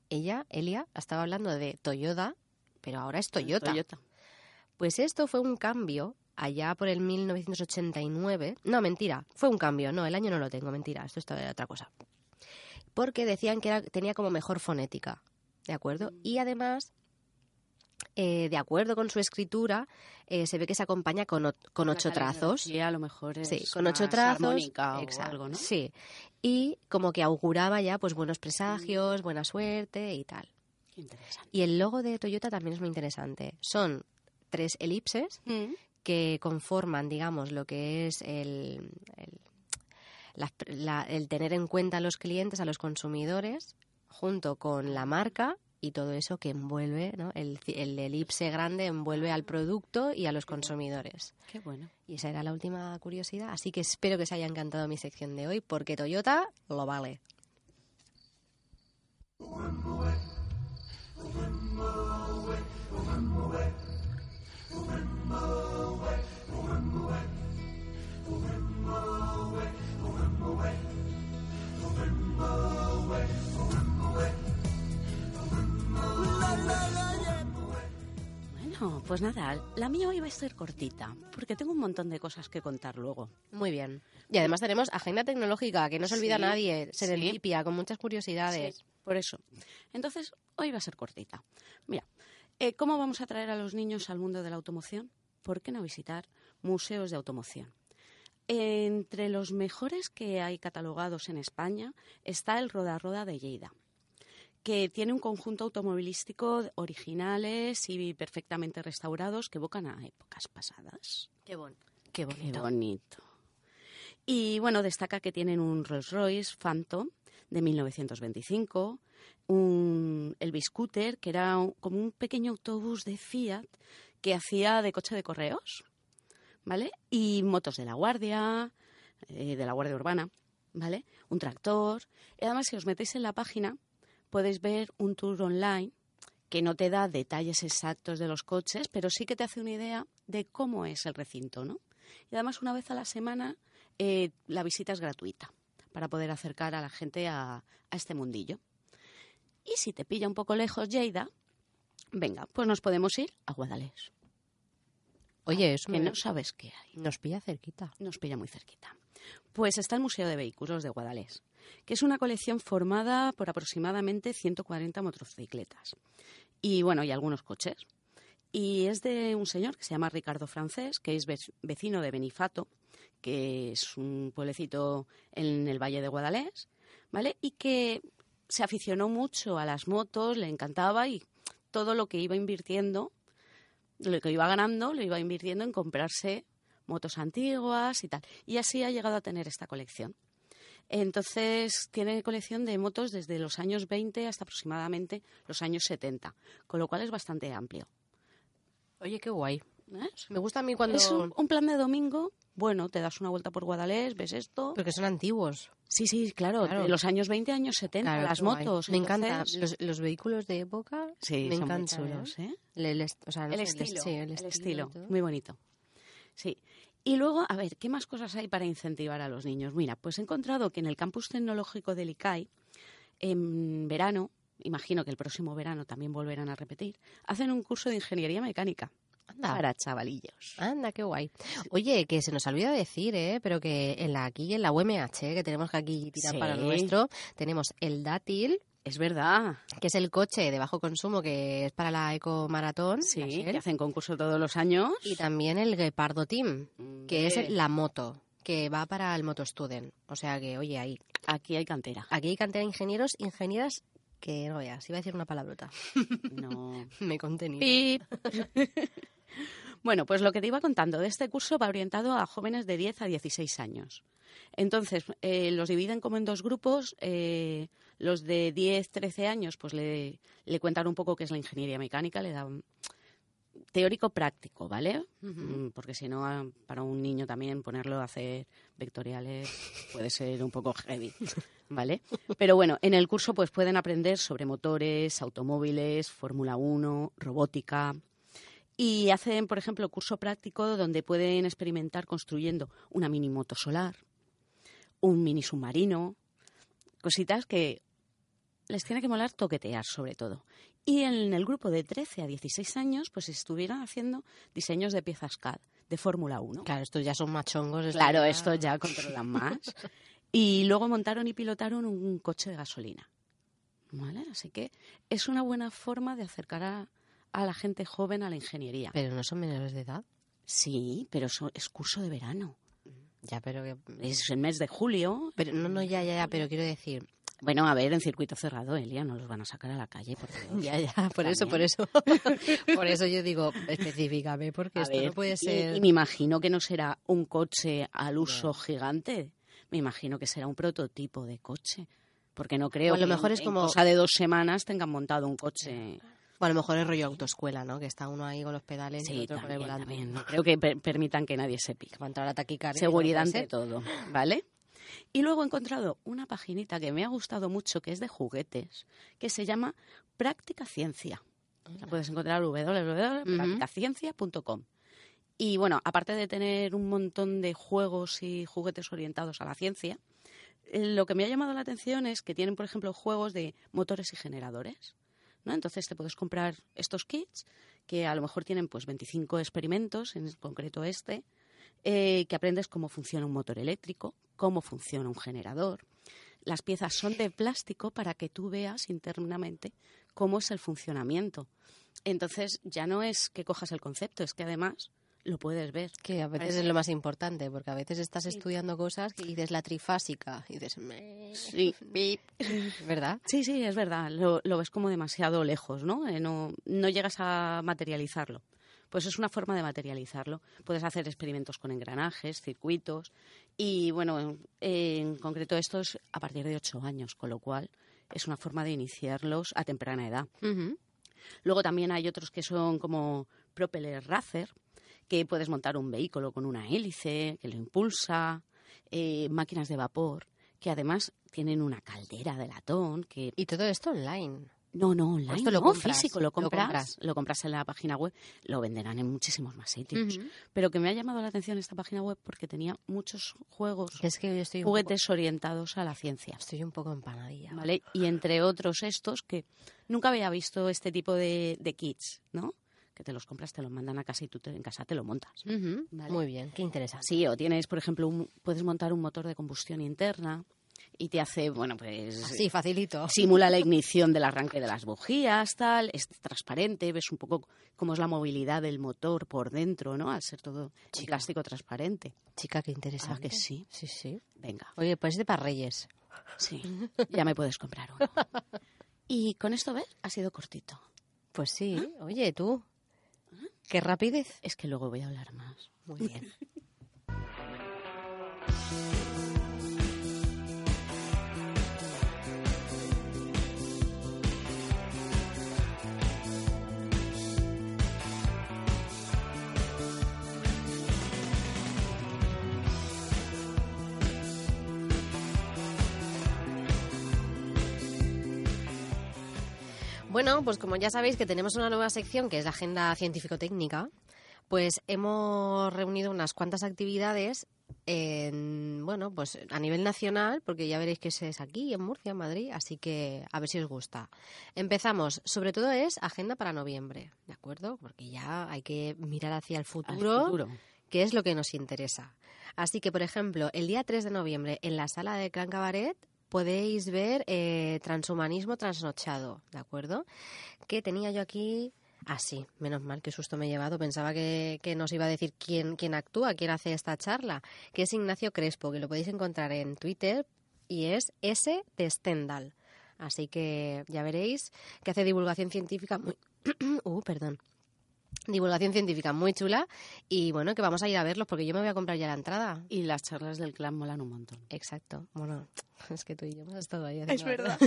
ella, Elia, estaba hablando de Toyota, pero ahora es Toyota. Toyota. Pues esto fue un cambio allá por el mil novecientos ochenta y nueve. No, mentira, fue un cambio. No, el año no lo tengo, mentira, esto está de otra cosa. Porque decían que era, tenía como mejor fonética, ¿de acuerdo? Y además, eh, de acuerdo con su escritura, eh, se ve que se acompaña con, o, con ocho trazos. Sí, a lo mejor es Sí, con más ocho trazos. armónica o Exacto, algo, ¿no? Sí, y como que auguraba ya pues buenos presagios, buena suerte y tal. Qué interesante. Y el logo de Toyota también es muy interesante. Son tres elipses Mm. que conforman, digamos, lo que es el, el, la- la- el tener en cuenta a los clientes, a los consumidores, junto con la marca y todo eso que envuelve, ¿no? El, ci- el elipse grande envuelve al producto y a los consumidores. Qué bueno. Y esa era la última curiosidad. Así que espero que os haya encantado mi sección de hoy, porque Toyota lo vale. Bueno, pues nada, la mía hoy va a ser cortita, porque tengo un montón de cosas que contar luego. Muy bien. Y además tenemos agenda tecnológica, que no se olvida Sí, nadie, Serendipia, sí. con muchas curiosidades. Sí, por eso. Entonces, hoy va a ser cortita. Mira, eh, ¿cómo vamos a traer a los niños al mundo de la automoción? ¿Por qué no visitar museos de automoción? Entre los mejores que hay catalogados en España está el Roda Roda de Lleida, que tiene un conjunto automovilístico originales y perfectamente restaurados que evocan a épocas pasadas. Qué, bon qué Qué bonito. bonito. Y bueno, destaca que tienen un Rolls-Royce Phantom de mil novecientos veinticinco, un, el Biscooter, que era un- como un pequeño autobús de Fiat que hacía de coche de correos, ¿vale? Y motos de la Guardia, eh, de la Guardia Urbana, ¿vale? Un tractor. Y además, si os metéis en la página, podéis ver un tour online que no te da detalles exactos de los coches, pero sí que te hace una idea de cómo es el recinto, ¿no? Y además, una vez a la semana, eh, la visita es gratuita para poder acercar a la gente a, a este mundillo. Y si te pilla un poco lejos, Lleida, venga, pues nos podemos ir a Guadalés, Oye, eso que me- no sabes qué hay. nos pilla cerquita. Nos pilla muy cerquita. Pues está el Museo de Vehículos de Guadalés, que es una colección formada por aproximadamente ciento cuarenta motocicletas y, bueno, y algunos coches. Y es de un señor que se llama Ricardo Francés, que es ve- vecino de Benifato, que es un pueblecito en el Valle de Guadalés, ¿vale? Y que se aficionó mucho a las motos, le encantaba y todo lo que iba invirtiendo, lo que iba ganando, lo iba invirtiendo en comprarse motos antiguas y tal. Y así ha llegado a tener esta colección. Entonces, tiene colección de motos desde los años veinte hasta aproximadamente los años setenta, con lo cual es bastante amplio. Oye, qué guay. ¿Ves? Me gusta a mí cuando... Es un, un plan de domingo, bueno, te das una vuelta por Guadalés, ves esto. Porque son antiguos. Sí, sí, claro, Claro. de los años veinte, años setenta, Claro, las qué guay. motos. Me encanta. entonces- Los, los vehículos de época Sí, me son muy encantan. chulos, ¿eh? El, el est- o sea, no El sé, estilo, sí, el el estilo. estilo, y todo. muy bonito. Sí. Y luego, a ver, ¿qué más cosas hay para incentivar a los niños? Mira, pues he encontrado que en el campus tecnológico del I C A I, en verano, imagino que el próximo verano también volverán a repetir, hacen un curso de ingeniería mecánica Anda. para chavalillos. Anda, qué guay. Oye, que se nos olvida decir, ¿eh? Pero que en la aquí en la U M H, que tenemos que aquí tirar Sí. para lo nuestro, tenemos el Dátil, Es verdad, que es el coche de bajo consumo que es para la ecomaratón, sí, la que Shell, hacen concurso todos los años. y también el Guepardo Team, que es Hombre, la moto, que va para el Moto Student. O sea que, oye, ahí. Aquí hay cantera. Aquí hay cantidad de ingenieros, ingenieras, que no veas, iba a decir una palabrota. No. Me he contenido. Pip. Bueno, pues lo que te iba contando de este curso va orientado a jóvenes de diez a dieciséis años. Entonces, eh, los dividen como en dos grupos. Eh, los de diez, trece años, pues le, le cuentan un poco qué es la ingeniería mecánica, le dan teórico práctico, ¿vale? Ujú. Mm, Porque si no, a- para un niño también ponerlo a hacer vectoriales puede ser un poco heavy, ¿vale? Pero bueno, en el curso pues pueden aprender sobre motores, automóviles, Fórmula uno, robótica. Y hacen, por ejemplo, curso práctico donde pueden experimentar construyendo una mini moto solar, un mini submarino, cositas que les tiene que molar toquetear sobre todo. Y en el grupo de trece a dieciséis años, pues estuvieron haciendo diseños de piezas C A D, de Fórmula uno. Claro, estos ya son machongos. Esto Claro, ya... estos ya controlan más. Y luego montaron y pilotaron un coche de gasolina. ¿Vale? Así que es una buena forma de acercar a, a la gente joven a la ingeniería. ¿Pero no son menores de edad? Sí, pero so, es curso de verano. Ya, pero que... Es el mes de julio. Pero no, no, ya, ya, ya, pero quiero decir... Bueno, a ver, en circuito cerrado, Elia, no los van a sacar a la calle, por Dios. Ya, ya, por También. eso, por eso. Por eso yo digo, específicame, porque A esto ver, no puede ser... Y, y me imagino que no será un coche al uso no. gigante. Me imagino que será un prototipo de coche. Porque no creo o a lo que mejor en, es como... en cosa de dos semanas tengan montado un coche... O a lo mejor es rollo autoescuela, ¿no? Que está uno ahí con los pedales sí, y otro también, con el volante. También. No creo que per permitan que nadie se pique. Va a entrar la taquicardia. Seguridad ante todo, ¿vale? Y luego he encontrado una paginita que me ha gustado mucho, que es de juguetes, que se llama Práctica Ciencia. La puedes encontrar en w w w punto práctica ciencia punto com. Y bueno, aparte de tener un montón de juegos y juguetes orientados a la ciencia, lo que me ha llamado la atención es que tienen, por ejemplo, juegos de motores y generadores, ¿no? Entonces te puedes comprar estos kits que a lo mejor tienen pues veinticinco experimentos, en concreto este, eh, que aprendes cómo funciona un motor eléctrico, cómo funciona un generador. Las piezas son de plástico para que tú veas internamente cómo es el funcionamiento. Entonces ya no es que cojas el concepto, es que además lo puedes ver. Que a veces Parece... es lo más importante, porque a veces estás sí. estudiando cosas y dices la trifásica y dices... Sí, ¿verdad? Sí, sí, es verdad. Lo, lo ves como demasiado lejos, ¿no? Eh, no, no llegas a materializarlo. Pues es una forma de materializarlo. Puedes hacer experimentos con engranajes, circuitos y, bueno, en, en concreto esto es a partir de ocho años, con lo cual es una forma de iniciarlos a temprana edad. Uh-huh. Luego también hay otros que son como Propeller Racer, que puedes montar un vehículo con una hélice que lo impulsa, eh, máquinas de vapor, que además tienen una caldera de latón. Que... Y todo esto online. No, no, online, esto lo no, compras, físico, lo compras, lo compras, lo compras en la página web, lo venderán en muchísimos más sitios. Uh-huh. Pero que me ha llamado la atención esta página web porque tenía muchos juegos, es que yo estoy juguetes poco, orientados a la ciencia. Estoy un poco empanadilla. ¿Vale? Y entre otros estos que nunca había visto este tipo de, de kits, ¿no? Que te los compras, te los mandan a casa y tú te, en casa te lo montas. Uh-huh. ¿Vale? Muy bien, qué interesante. Sí, o tienes, por ejemplo, un, puedes montar un motor de combustión interna y te hace, bueno, pues... Sí, facilito. Simula la ignición del arranque de las bujías, tal, es transparente, ves un poco cómo es la movilidad del motor por dentro, ¿no? Al ser todo Chica. plástico transparente. Chica, qué interesante. ¿Ah, que sí? Sí, sí. Venga. Oye, pues de para Reyes. Sí, ya me puedes comprar uno. Y con esto, ¿ves? Ha sido cortito. Pues sí. ¿Ah? Oye, tú... ¡Qué rapidez! Es que luego voy a hablar más. Muy bien. Bueno, pues como ya sabéis que tenemos una nueva sección que es la Agenda Científico-Técnica, pues hemos reunido unas cuantas actividades en, bueno, pues a nivel nacional, porque ya veréis que es aquí, en Murcia, en Madrid, así que a ver si os gusta. Empezamos, sobre todo es agenda para noviembre, ¿de acuerdo? Porque ya hay que mirar hacia el futuro, Al futuro. que es lo que nos interesa. Así que, por ejemplo, el día tres de noviembre en la sala de Clan Cabaret podéis ver eh, Transhumanismo trasnochado, ¿de acuerdo? Que tenía yo aquí... Ah, sí, menos mal, qué susto me he llevado. Pensaba que, que nos iba a decir quién, quién actúa, quién hace esta charla, que es Ignacio Crespo, que lo podéis encontrar en Twitter y es S de Stendhal. Así que ya veréis que hace divulgación científica muy... uh, perdón. Divulgación científica muy chula y bueno, que vamos a ir a verlos porque yo me voy a comprar ya la entrada. Y las charlas del clan molan un montón. Exacto. Bueno, es que tú y yo hemos estado ahí. Es verdad.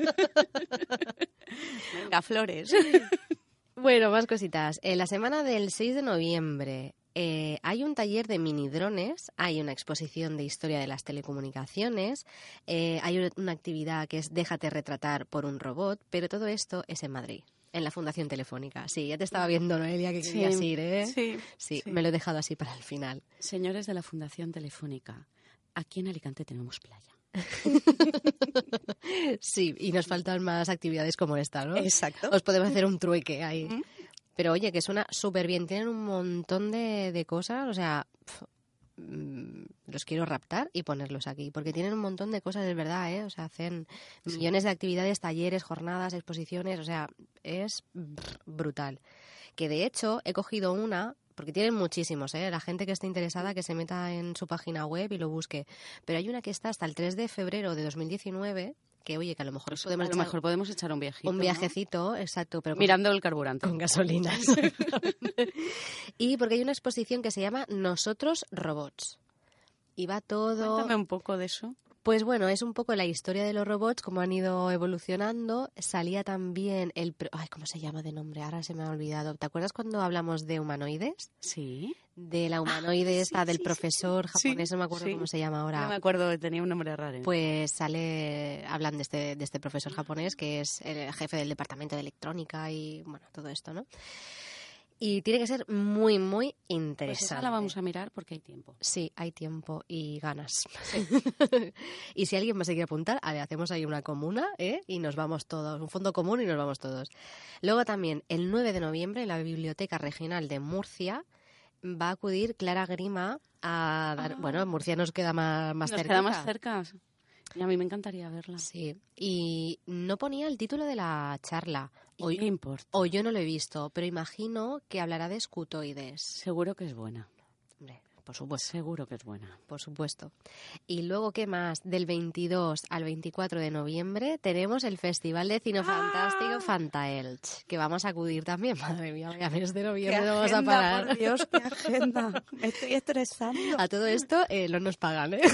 Venga, flores. Bueno, más cositas. En la semana del seis de noviembre eh, hay un taller de mini drones, hay una exposición de historia de las telecomunicaciones, eh, hay una actividad que es Déjate retratar por un robot, pero todo esto es en Madrid. En la Fundación Telefónica. Sí, ya te estaba viendo, Noelia, que querías sí, ir, ¿eh? Sí, sí, sí. Me lo he dejado así para el final. Señores de la Fundación Telefónica, aquí en Alicante tenemos playa. Sí, y nos faltan más actividades como esta, ¿no? Exacto. Os podemos hacer un trueque ahí. ¿Mm? Pero oye, que suena súper bien. Tienen un montón de, de cosas, o sea, pf, mm, los quiero raptar y ponerlos aquí, porque tienen un montón de cosas, es verdad, ¿eh? O sea, hacen millones de actividades, talleres, jornadas, exposiciones, o sea, es pff, brutal. Que de hecho he cogido una, porque tienen muchísimos, ¿eh? La gente que esté interesada que se meta en su página web y lo busque. Pero hay una que está hasta el tres de febrero de dos mil diecinueve, que oye, que a lo mejor Pues podemos a lo echar mejor podemos echar un viajito. un viajecito, ¿no? Exacto, pero con, mirando el carburante. con gasolina. Y porque hay una exposición que se llama Nosotros Robots. Y va todo... Cuéntame un poco de eso. Pues bueno, es un poco la historia de los robots, cómo han ido evolucionando. Salía también el... pro- Ay, ¿cómo se llama de nombre? Ahora se me ha olvidado. ¿Te acuerdas cuando hablamos de humanoides? Sí. De la humanoide Ah, esta sí, del sí, profesor sí. japonés, no me acuerdo Sí. cómo se llama No me ahora. acuerdo, tenía un nombre raro. Pues sale, hablan de este, de este profesor japonés que es el jefe del departamento de electrónica y bueno, todo esto, ¿no? Y tiene que ser muy, muy Pues interesante. esa la vamos a mirar porque hay tiempo. Sí, hay tiempo y ganas. Y si alguien más se quiere apuntar, a ver, hacemos ahí una comuna, ¿eh? Y nos vamos todos, un fondo común y nos vamos todos. Luego también, el nueve de noviembre, en la Biblioteca Regional de Murcia, va a acudir Clara Grima a dar... Ah. Bueno, Murcia nos queda más, más Nos cerquita. queda más cerca. Y a mí me encantaría verla. Sí, y no ponía el título de la charla. O, ¿Y qué importa? o yo no lo he visto, pero imagino que hablará de escutoides. Seguro que es buena. Hombre, por supuesto. Seguro que es buena. Por supuesto. Y luego, ¿qué más? Del veintidós al veinticuatro de noviembre tenemos el Festival de Cine Fantástico ¡Ah! Fantaelch, que vamos a acudir también. Madre mía, vaya mes de ¿Qué noviembre no vamos a agenda, parar. por Dios, qué agenda. Me estoy estresando. A todo esto eh, no nos pagan, ¿eh?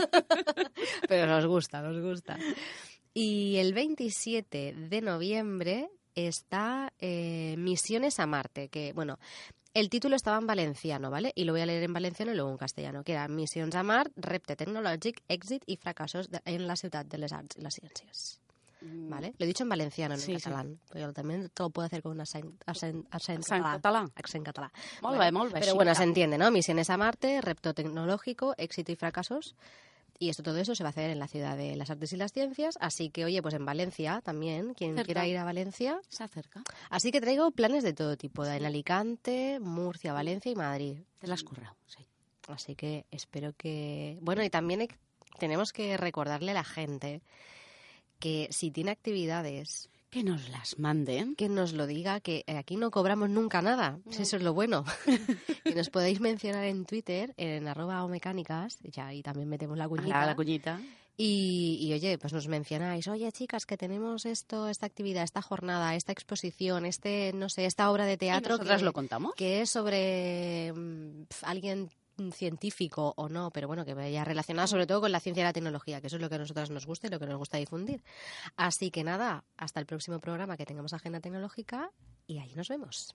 Pero nos gusta, nos gusta. Y el veintisiete de noviembre está eh, Misiones a Marte, que, bueno, el título estaba en valenciano, ¿vale? Y lo voy a leer en valenciano y luego en castellano, que era Missions a Mart, repte tecnològic, èxit i fracassos de, en la ciutat de les arts y las ciencias. ¿Vale? Lo he dicho en valenciano, no Sí, en sí. catalán. Pero también todo lo puedo hacer con un accent, accent, accent Accent català. català. Accent català. Molt Vale. bé, molt bé, Pero bueno, xica. se entiende, ¿no? Misiones a Marte, repto tecnológico, éxito y fracasos. Y esto, todo eso se va a hacer en la ciudad de las artes y las ciencias. Así que, oye, pues en Valencia también, quien Cerca. quiera ir a Valencia. Se acerca. Así que traigo planes de todo tipo, en Alicante, Murcia, Valencia y Madrid. Te la has currado, sí. Así que espero que... Bueno, y también hay- tenemos que recordarle a la gente que si tiene actividades, Que nos las manden. que nos lo diga, que aquí no cobramos nunca nada. Si eso es lo bueno. Que nos podéis mencionar en Twitter, en arroba omecánicas, ya ahí también metemos la cuñita. A la cuñita. Y, y, oye, pues nos mencionáis, oye chicas, que tenemos esto, esta actividad, esta jornada, esta exposición, este, no sé, esta obra de teatro. ¿Y nosotras que, lo contamos? que es sobre mm, pf, alguien científico o no, pero bueno, que vaya relacionada sobre todo con la ciencia y la tecnología, que eso es lo que a nosotras nos gusta y lo que nos gusta difundir. Así que nada, hasta el próximo programa que tengamos agenda tecnológica y ahí nos vemos.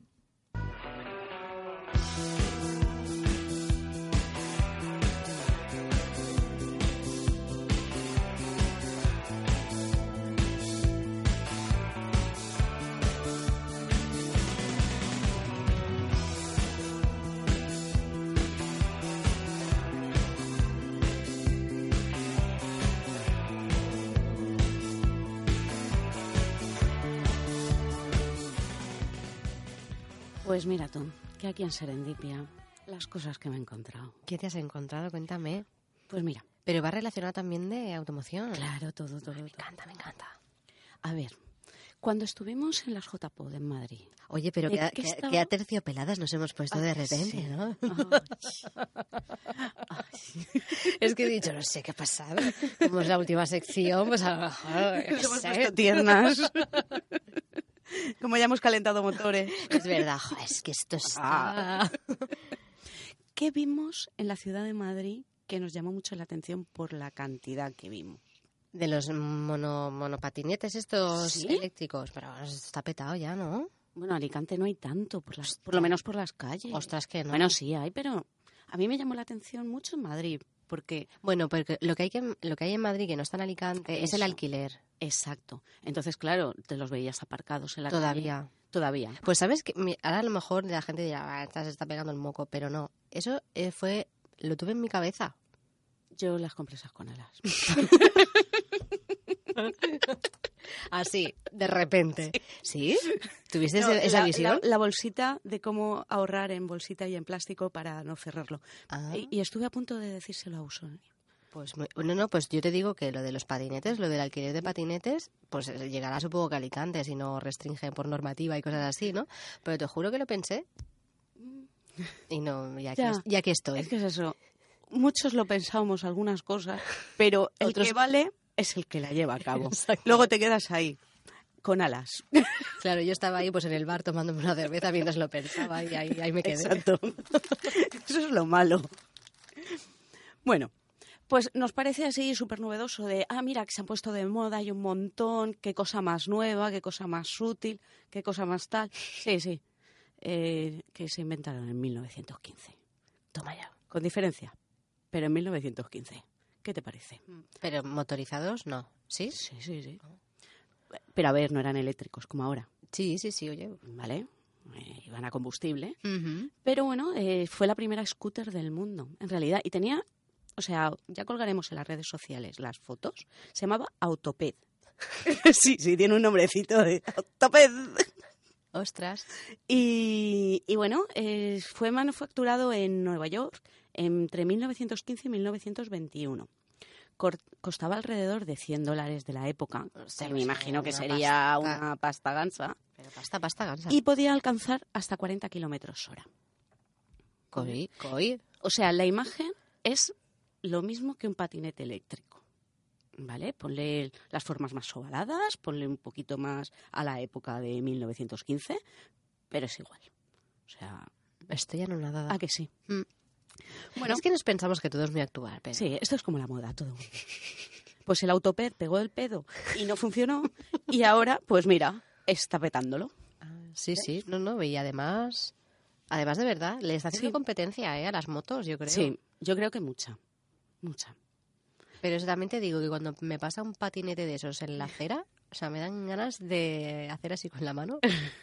Pues mira tú, que aquí en Serendipia, las cosas que me he encontrado. ¿Qué te has encontrado? Cuéntame. Pues mira, Pero va relacionado también de automoción. claro, todo, todo, Me todo. encanta, me encanta. A ver, cuando estuvimos en las J P O D en Madrid... Oye, pero ¿De qué, qué qué, estaba? qué aterciopeladas nos hemos puesto de Ay, repente, sí. ¿no? Ay. Es que he dicho, no sé qué ha pasado. Como es la última sección, pues a lo mejor, yo Nos qué hemos sé. puesto tiernas. Como ya hemos calentado motores. Es verdad, jo, es que esto está... ¿Qué vimos en la ciudad de Madrid que nos llamó mucho la atención por la cantidad que vimos? De los mono, monopatinetes estos ¿Sí? eléctricos. Pero ahora está petado ya, ¿no? Bueno, Alicante no hay tanto, por, las, por lo menos por las calles. Ostras, que no. Bueno, sí hay, pero a mí me llamó la atención mucho en Madrid, porque... Bueno, porque lo que hay que lo que hay en Madrid, que no está en Alicante, es el Eso. alquiler. Exacto. Entonces, claro, te los veías aparcados en la Todavía. calle. Todavía. Pues sabes que mi- ahora a lo mejor la gente dirá, "Ah, esta se está pegando el moco", pero no. Eso eh, fue, lo tuve en mi cabeza. Yo las compré esas con alas. Así, de repente. ¿Sí? ¿Tuviste No, esa la, visión? La, la bolsita de cómo ahorrar en bolsita y en plástico para no cerrarlo. Ah. Y, y estuve a punto de decírselo a Uso. Pues muy- no, no, pues yo te digo que lo de los patinetes, lo del alquiler de patinetes, pues eh, llegará supongo que a Alicante si no restringen por normativa y cosas así, ¿no? Pero te juro que lo pensé y no, ya, Ya. que, ya que estoy. Es que es eso. Muchos lo pensábamos algunas cosas, pero el Otros- que vale es el que la lleva a cabo. Exacto. Luego te quedas ahí, con alas. Claro, yo estaba ahí pues en el bar tomándome una cerveza mientras lo pensaba y ahí, ahí me quedé. Exacto. Eso es lo malo. Bueno, pues nos parece así súper novedoso de, ah, mira, que se han puesto de moda, hay un montón, qué cosa más nueva, qué cosa más útil, qué cosa más tal. Sí, sí, eh, que se inventaron en mil novecientos quince. Toma ya, con diferencia, pero en mil novecientos quince. ¿Qué te parece? Pero motorizados no, ¿sí? Sí, sí, sí. Pero a ver, no eran eléctricos como ahora, Sí, sí, sí, oye. ¿vale? Eh, iban a combustible. Ujú. Pero bueno, eh, fue la primera scooter del mundo, en realidad. Y tenía, o sea, ya colgaremos en las redes sociales las fotos. Se llamaba Autoped. sí, sí, tiene un nombrecito de Autoped. Ostras. Y, y bueno, eh, fue manufacturado en Nueva York entre mil novecientos quince y mil novecientos veintiuno. Cor- costaba alrededor de cien dólares de la época. O sea, me pues, imagino que una sería pasta. una pasta gansa. Pero pasta, pasta, gansa. Y podía alcanzar hasta cuarenta kilómetros hora. Coi, coi. O sea, la imagen es lo mismo que un patinete eléctrico, ¿vale? Ponle las formas más ovaladas, ponle un poquito más a la época de mil novecientos quince, pero es igual. O sea, Estoy anonadada. ¿a que sí? Mm. Bueno, Es que nos pensamos que todo es muy actual, pero... sí, esto es como la moda, todo. Pues el Autoped pegó el pedo y no funcionó, y ahora, pues mira, está petándolo. Ah, sí, sí. No, no, y además... Además, de verdad, le está haciendo Sí. competencia ¿eh? a las motos, yo creo. Sí, yo creo que mucha, mucha. Pero eso también te digo que cuando me pasa un patinete de esos en la acera, o sea, me dan ganas de hacer así con la mano.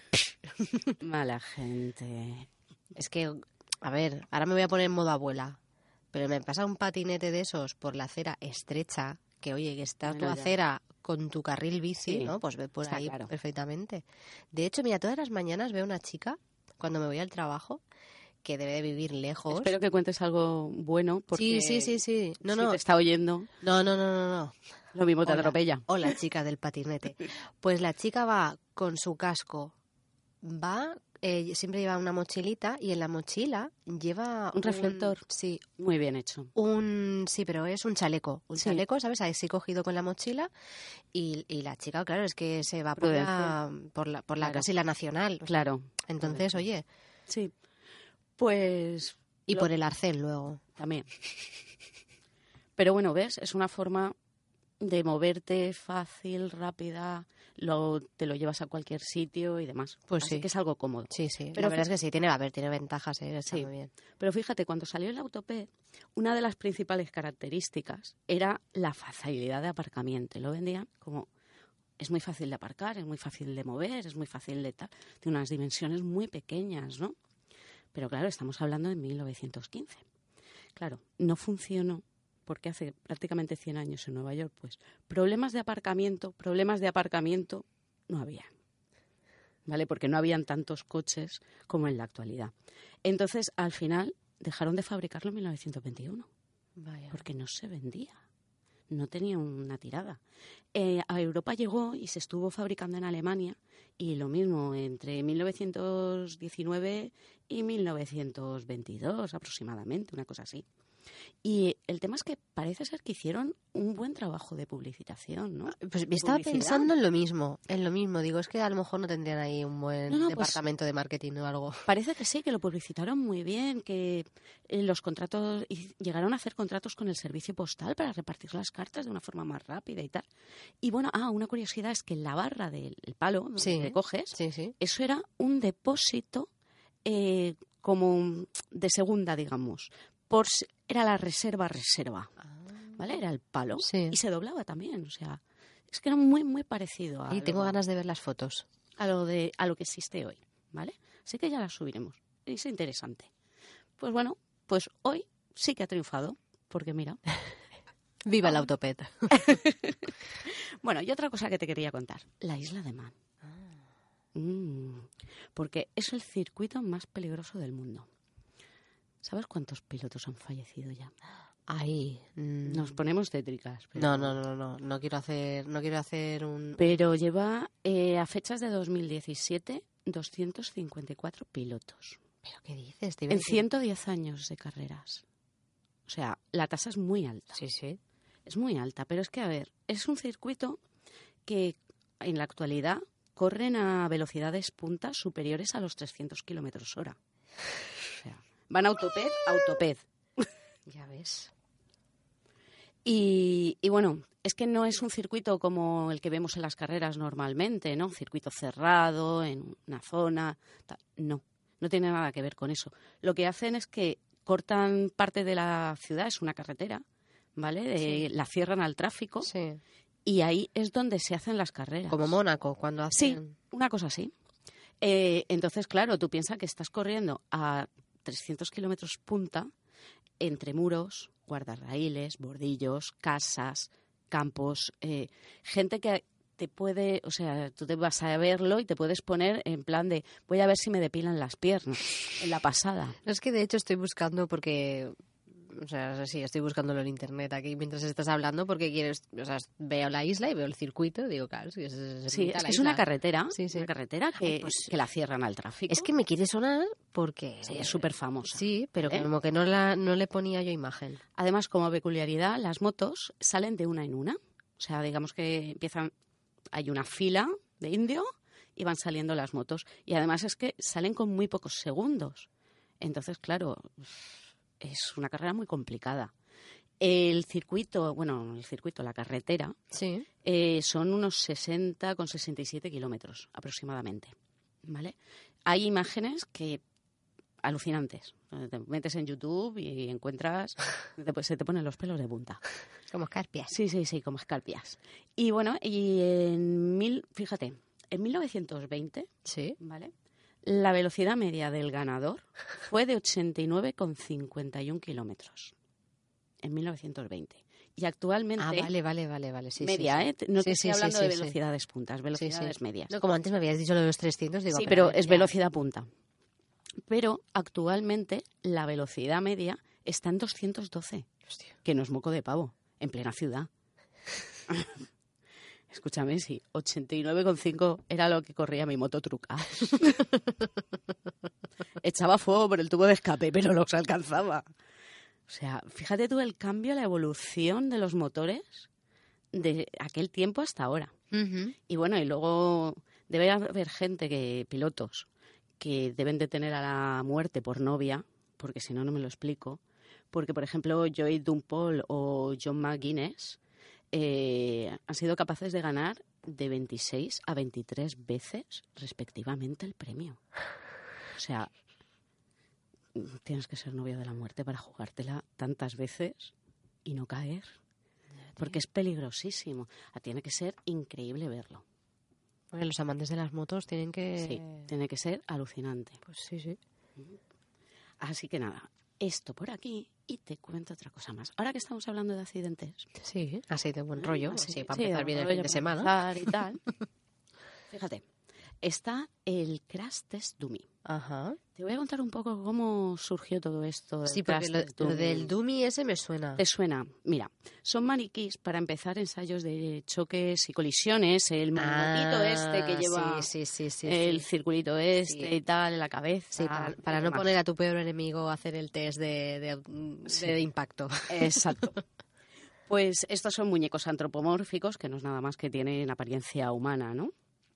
Mala gente. Es que, a ver, ahora me voy a poner en modo abuela, pero me pasa un patinete de esos por la acera estrecha, que oye, que está Bueno, tu ya. acera con tu carril bici, Sí, ¿no? Pues ve por está ahí claro. perfectamente. De hecho, mira, todas las mañanas veo una chica, cuando me voy al trabajo, que debe de vivir lejos. Espero que cuentes algo bueno, porque Sí, sí, sí, sí. No, si no, te está oyendo, no, no, no, no, no. lo mismo te Hola. atropella. Hola, chica del patinete. Pues la chica va con su casco, va, eh, siempre lleva una mochilita y en la mochila lleva Un reflector. sí, Muy bien hecho. un sí, pero es un chaleco, un Sí. chaleco, ¿sabes? Así cogido con la mochila y, y la chica, claro, es que se va por la, Prudencia. por la, por la Claro. casi la nacional. Claro. Entonces, oye, Sí. Pues y lo- por el arcén luego. también. Pero bueno, ¿ves? Es una forma de moverte fácil, rápida, lo, te lo llevas a cualquier sitio y demás. Pues Así sí. que es algo cómodo. Sí, sí. Pero la verdad fí- es que sí, tiene, a ver, tiene ventajas, ¿eh? Está Sí. muy bien. Pero fíjate, cuando salió el Autoped, una de las principales características era la facilidad de aparcamiento. Y lo vendían como, es muy fácil de aparcar, es muy fácil de mover, es muy fácil de tal. Tiene unas dimensiones muy pequeñas, ¿no? Pero claro, estamos hablando de mil novecientos quince. Claro, no funcionó porque hace prácticamente cien años en Nueva York, pues problemas de aparcamiento, problemas de aparcamiento no había. ¿Vale? Porque no habían tantos coches como en la actualidad. Entonces, al final, dejaron de fabricarlo en mil novecientos veintiuno, Vaya. porque no se vendía. No tenía una tirada. Eh, a Europa llegó y se estuvo fabricando en Alemania, y lo mismo entre mil novecientos diecinueve y mil novecientos veintidós aproximadamente, una cosa así. Y el tema es que parece ser que hicieron un buen trabajo de publicitación, ¿no? Pues De estaba publicidad. pensando en lo mismo, en lo mismo. Digo, es que a lo mejor no tendrían ahí un buen No, no, pues- departamento de marketing o algo. Parece que sí, que lo publicitaron muy bien, que eh, los contratos y llegaron a hacer contratos con el servicio postal para repartir las cartas de una forma más rápida y tal. Y bueno, ah, una curiosidad es que la barra del el palo, ¿no? Sí. que coges, Sí, sí. eso era un depósito eh, como de segunda, digamos. Por si- era la reserva reserva, ¿vale? Era el palo Sí. y se doblaba también, o sea, es que era muy muy parecido a Y tengo lo- ganas de ver las fotos. a lo de a lo que existe hoy, ¿vale? Así que ya las subiremos. Es interesante. Pues bueno, pues hoy sí que ha triunfado, porque mira, Viva el Autopet. Bueno, y otra cosa que te quería contar. La isla de Man. Mm, porque es el circuito más peligroso del mundo. ¿Sabes cuántos pilotos han fallecido ya? Ahí. Mm. Nos ponemos tétricas. Pero... No, no, no, no. No quiero hacer, no quiero hacer un... Pero lleva eh, a fechas de dos mil diecisiete doscientos cincuenta y cuatro pilotos. ¿Pero qué dices? En ciento diez años de carreras. O sea, la tasa es muy alta. Sí, sí. Es muy alta, pero es que, a ver, es un circuito que en la actualidad corren a velocidades puntas superiores a los trescientos kilómetros hora. O sea, van autoped, autoped. Ya ves. Y, y bueno, es que no es un circuito como el que vemos en las carreras normalmente, ¿no? Un circuito cerrado, en una zona. Tal. No, no tiene nada que ver con eso. Lo que hacen es que cortan parte de la ciudad, es una carretera, ¿vale? De, Sí. La cierran al tráfico Sí. y ahí es donde se hacen las carreras. Como Mónaco, cuando Sí, hacen... una cosa así. Eh, entonces, claro, tú piensas que estás corriendo a trescientos kilómetros punta entre muros, guardarraíles, bordillos, casas, campos, eh, gente que te puede, o sea, tú te vas a verlo y te puedes poner en plan de voy a ver si me depilan las piernas en la pasada. No, es que de hecho estoy buscando porque... O sea, sí, estoy buscándolo en internet aquí mientras estás hablando porque quieres... O sea, veo la isla y veo el circuito y digo, claro, sí, es, es, Sí, bonita es la que es isla. una carretera, Sí, sí. una carretera que, Ay, pues- que la cierran al tráfico. Es que me quiere sonar porque... Sí, es súper famosa. Sí, pero ¿eh? como que no, la, no le ponía yo imagen. Además, como peculiaridad, las motos salen de una en una. O sea, digamos que empiezan, hay una fila de indio y van saliendo las motos. Y además es que salen con muy pocos segundos. Entonces, claro, es una carrera muy complicada. El circuito, bueno, el circuito, la carretera, Sí. eh, son unos sesenta con sesenta y siete kilómetros aproximadamente, ¿vale? Hay imágenes que alucinantes. Te metes en YouTube y encuentras, te- se te ponen los pelos de punta. Como escarpias. Sí, sí, sí, como escarpias. Y bueno, y en mil, fíjate, en mil novecientos veinte, Sí. ¿vale? La velocidad media del ganador fue de ochenta y nueve con cincuenta y uno kilómetros. En mil novecientos veinte. Y actualmente... Ah, vale, vale, vale, vale. Sí, media, sí, sí. ¿eh? No Sí, te sí, estoy sí, hablando sí, de sí. velocidades puntas, velocidades Sí, sí. medias. No, como antes me habías dicho lo de los trescientos, digo... Sí, a pero ver, es ya. velocidad punta. Pero actualmente la velocidad media está en doscientos doce, Hostia. que no es moco de pavo, en plena ciudad. Escúchame, sí, ochenta y nueve coma cinco era lo que corría mi moto truca. Echaba fuego por el tubo de escape, pero los alcanzaba. O sea, fíjate tú el cambio, la evolución de los motores de aquel tiempo hasta ahora. Ujú. Y bueno, y luego debe haber gente, que pilotos, que deben de tener a la muerte por novia, porque si no, no me lo explico. Porque, por ejemplo, Joey Dumpol o John McGuinness eh, han sido capaces de ganar de veintiséis a veintitrés veces, respectivamente, el premio. O sea, tienes que ser novio de la muerte para jugártela tantas veces y no caer. Porque es peligrosísimo. Ah, tiene que ser increíble verlo. Bueno, los amantes de las motos tienen que... Sí, tiene que ser alucinante. Pues sí, sí. Así que nada, esto por aquí y te cuento otra cosa más. Ahora que estamos hablando de accidentes, Sí, así de buen rollo. así, Sí, para sí, empezar bien el rollo fin de para semana. empezar y tal. Fíjate, está el Crash Test Dummy. Ajá. Te voy a contar un poco cómo surgió todo esto del Sí, porque Crash lo, Test lo Dummy. del dummy ese me suena. ¿Te suena? Mira, son maniquís para empezar ensayos de choques y colisiones. El monotito Ah, este que lleva sí, sí, sí, sí, el sí. circulito este Sí. y tal en la cabeza. Sí, para, y para no demás. poner a tu peor enemigo a hacer el test de, de, de Sí. impacto. Exacto. Pues estos son muñecos antropomórficos, que no es nada más que tienen apariencia humana, ¿no?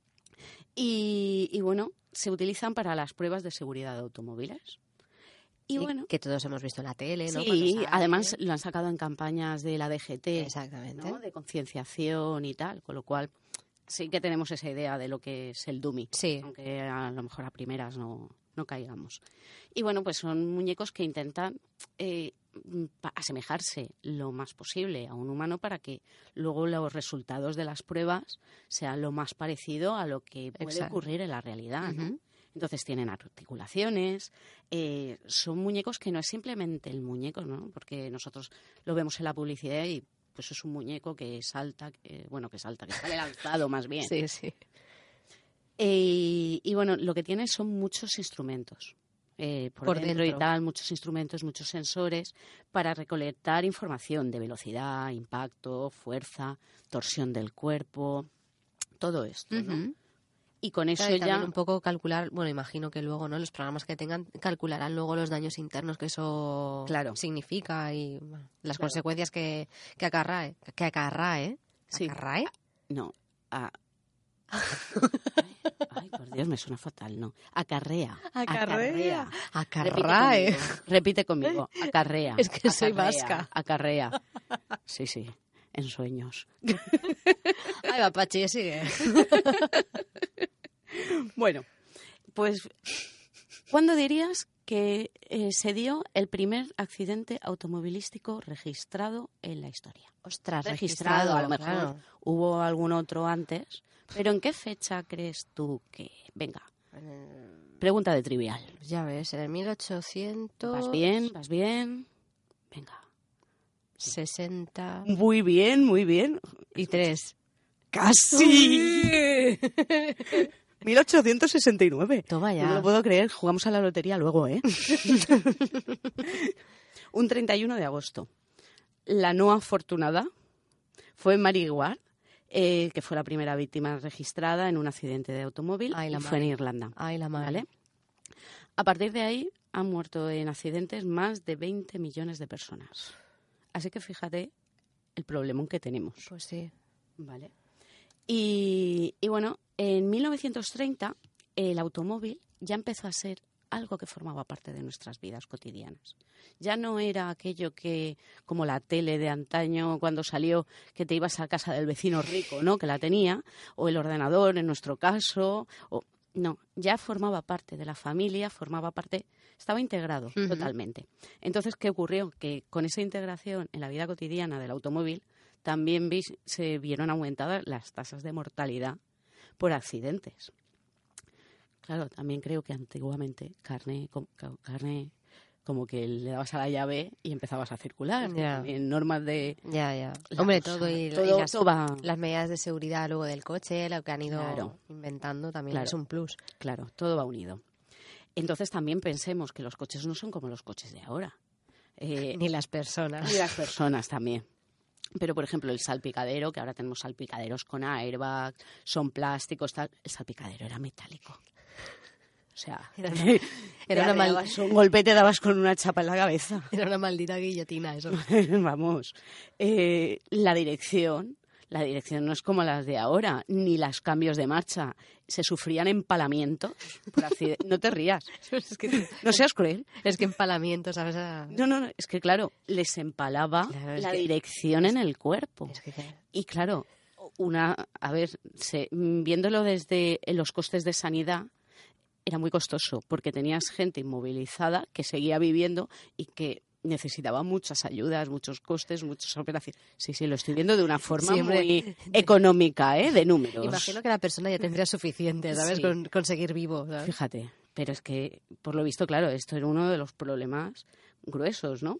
Y, y bueno, se utilizan para las pruebas de seguridad de automóviles. Y Sí, bueno, que todos hemos visto en la tele, ¿no? sí, Cuando sale. además lo han sacado en campañas de la D G T, Exactamente. ¿no? De concienciación y tal, con lo cual sí que tenemos esa idea de lo que es el dummy, Sí. aunque a lo mejor a primeras no, no caigamos. Y bueno, pues son muñecos que intentan eh, pa- asemejarse lo más posible a un humano para que luego los resultados de las pruebas sean lo más parecido a lo que puede Exacto. ocurrir en la realidad, ¿no? Ujú. Entonces tienen articulaciones, eh, son muñecos que no es simplemente el muñeco, ¿no? Porque nosotros lo vemos en la publicidad y pues es un muñeco que salta, que, bueno, que salta, que sale lanzado más bien. Sí, sí. Eh, y bueno, lo que tiene son muchos instrumentos. Eh, por, Por dentro, dentro. y tal, muchos instrumentos, muchos sensores para recolectar información de velocidad, impacto, fuerza, torsión del cuerpo, todo esto, ¿no? Ujú. Y con eso Claro, y también ya... un poco calcular, bueno, imagino que luego, ¿no? Los programas que tengan calcularán luego los daños internos que eso Claro. significa y bueno, las Claro. consecuencias que, que acarrae. Que acarrae. Sí. ¿Acarrae? No, a... Ay, por Dios, me suena fatal, no. Acarrea. Acarrea. Acarrea. Acarrae. Repite conmigo, repite conmigo. Acarrea. Es que soy acarrea, vasca. Acarrea. Sí, sí, en sueños. Ay, va, Pachi, sigue. Bueno, pues, ¿cuándo dirías que eh, se dio el primer accidente automovilístico registrado en la historia? Ostras, Registrado, a lo mejor claro. hubo algún otro antes, pero ¿en qué fecha crees tú que...? Venga, pregunta de trivial. Ya ves, en el mil ochocientos ¿Vas bien? ¿Vas bien? Venga. sesenta Muy bien, muy bien. y tres. ¡Casi! mil ochocientos sesenta y nueve. Toma ya. No me lo puedo creer. Jugamos a la lotería luego, ¿eh? Un treinta y uno de agosto. La no afortunada fue Mary Ward, eh, que fue la primera víctima registrada en un accidente de automóvil. Ay, la y fue en madre. Irlanda. Ay, la madre. ¿Vale? A partir de ahí han muerto en accidentes más de veinte millones de personas. Así que fíjate el problemón que tenemos. Pues sí. Vale. Y, y bueno, en mil novecientos treinta el automóvil ya empezó a ser algo que formaba parte de nuestras vidas cotidianas. Ya no era aquello que, como la tele de antaño cuando salió, que te ibas a casa del vecino rico, ¿no? Que la tenía, o el ordenador en nuestro caso, o no, ya formaba parte de la familia, formaba parte, estaba integrado Ujú. totalmente. Entonces, ¿qué ocurrió? Que con esa integración en la vida cotidiana del automóvil también vi, se vieron aumentadas las tasas de mortalidad por accidentes. Claro, también creo que antiguamente carne, com- ca- carne como que le dabas a la llave y empezabas a circular. Ya. En normas de... Ya, ya. la Hombre, cosa, todo y, todo- y las, todo va- las medidas de seguridad luego del coche, lo que han ido Claro. inventando también Claro. es un plus. Claro, todo va unido. Entonces también pensemos que los coches no son como los coches de ahora. Eh, Ni las personas. y las personas también. Pero, por ejemplo, el salpicadero, que ahora tenemos salpicaderos con airbag, son plásticos, tal. El salpicadero era metálico. O sea, Era te una- era una mal- arreabas un golpe y te dabas con una chapa en la cabeza. Era una maldita guillotina eso. Vamos. Eh, la dirección, la dirección no es como las de ahora, ni los cambios de marcha. Se sufrían empalamientos por accidente. No te rías. es, que, No seas cruel. es que empalamiento, ¿sabes? A- No, no, no. Es que, claro, les empalaba Claro, es la que- dirección en el cuerpo. Es que, claro. Y claro, una, a ver, se- viéndolo desde los costes de sanidad, era muy costoso porque tenías gente inmovilizada que seguía viviendo y que necesitaba muchas ayudas, muchos costes, muchas operaciones. Sí, sí, lo estoy viendo de una forma Sí, hombre. muy económica, ¿eh? De números. Imagino que la persona ya tendría suficiente, ¿sabes? Sí. Con, con seguir vivo, ¿sabes? Fíjate, pero es que, por lo visto, claro, esto era uno de los problemas gruesos, ¿no?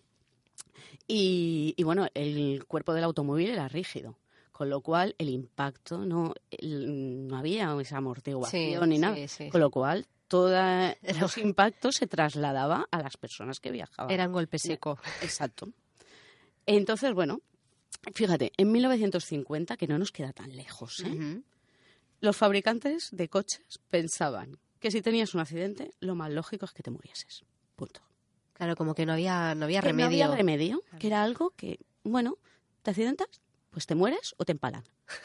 Y, y bueno, el cuerpo del automóvil era rígido, con lo cual el impacto no, el- no había esa amortiguación Sí, ni sí, nada. sí, Con sí. lo cual, todos los impactos se trasladaba a las personas que viajaban. Era un golpe seco. Exacto. Entonces, bueno, fíjate, en mil novecientos cincuenta, que no nos queda tan lejos, ¿eh? Ujú. Los fabricantes de coches pensaban que si tenías un accidente, lo más lógico es que te murieses. Punto. Claro, como que no había, no había Que remedio. no había remedio, que era algo que, bueno, te accidentas, pues te mueres o te empalan.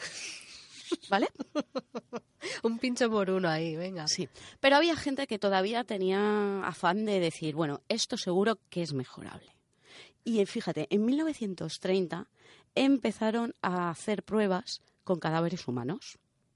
¿Vale? Un pincho por uno ahí, venga. Sí. Pero había gente que todavía tenía afán de decir, bueno, esto seguro que es mejorable. Y eh, fíjate, en mil novecientos treinta empezaron a hacer pruebas con cadáveres humanos.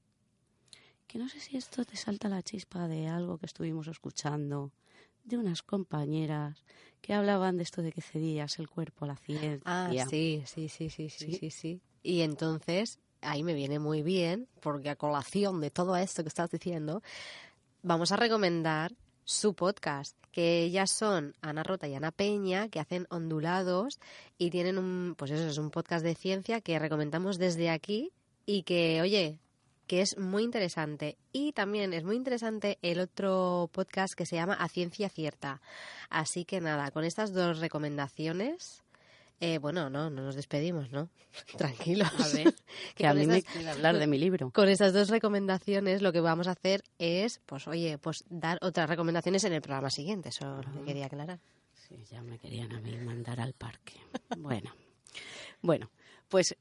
Que no sé si esto te salta la chispa de algo que estuvimos escuchando, de unas compañeras que hablaban de esto de que cedías el cuerpo a la ciencia. Ah, sí, sí, sí, sí, sí, Sí. sí, sí. Y entonces, ahí me viene muy bien, porque a colación de todo esto que estás diciendo, vamos a recomendar su podcast, que ellas son Ana Rota y Ana Peña, que hacen Ondulados y tienen un, pues eso, es un podcast de ciencia que recomendamos desde aquí y que, oye, que es muy interesante. Y también es muy interesante el otro podcast que se llama A Ciencia Cierta. Así que nada, con estas dos recomendaciones... Eh, bueno, no, no nos despedimos, ¿no? Tranquilos. A ver, que, que a mí esas, me quiere hablar de mi libro. Con estas dos recomendaciones lo que vamos a hacer es, pues oye, pues dar otras recomendaciones en el programa siguiente. Eso uh-huh. me quería aclarar. Sí, ya me querían a mí mandar al parque. Bueno, bueno, pues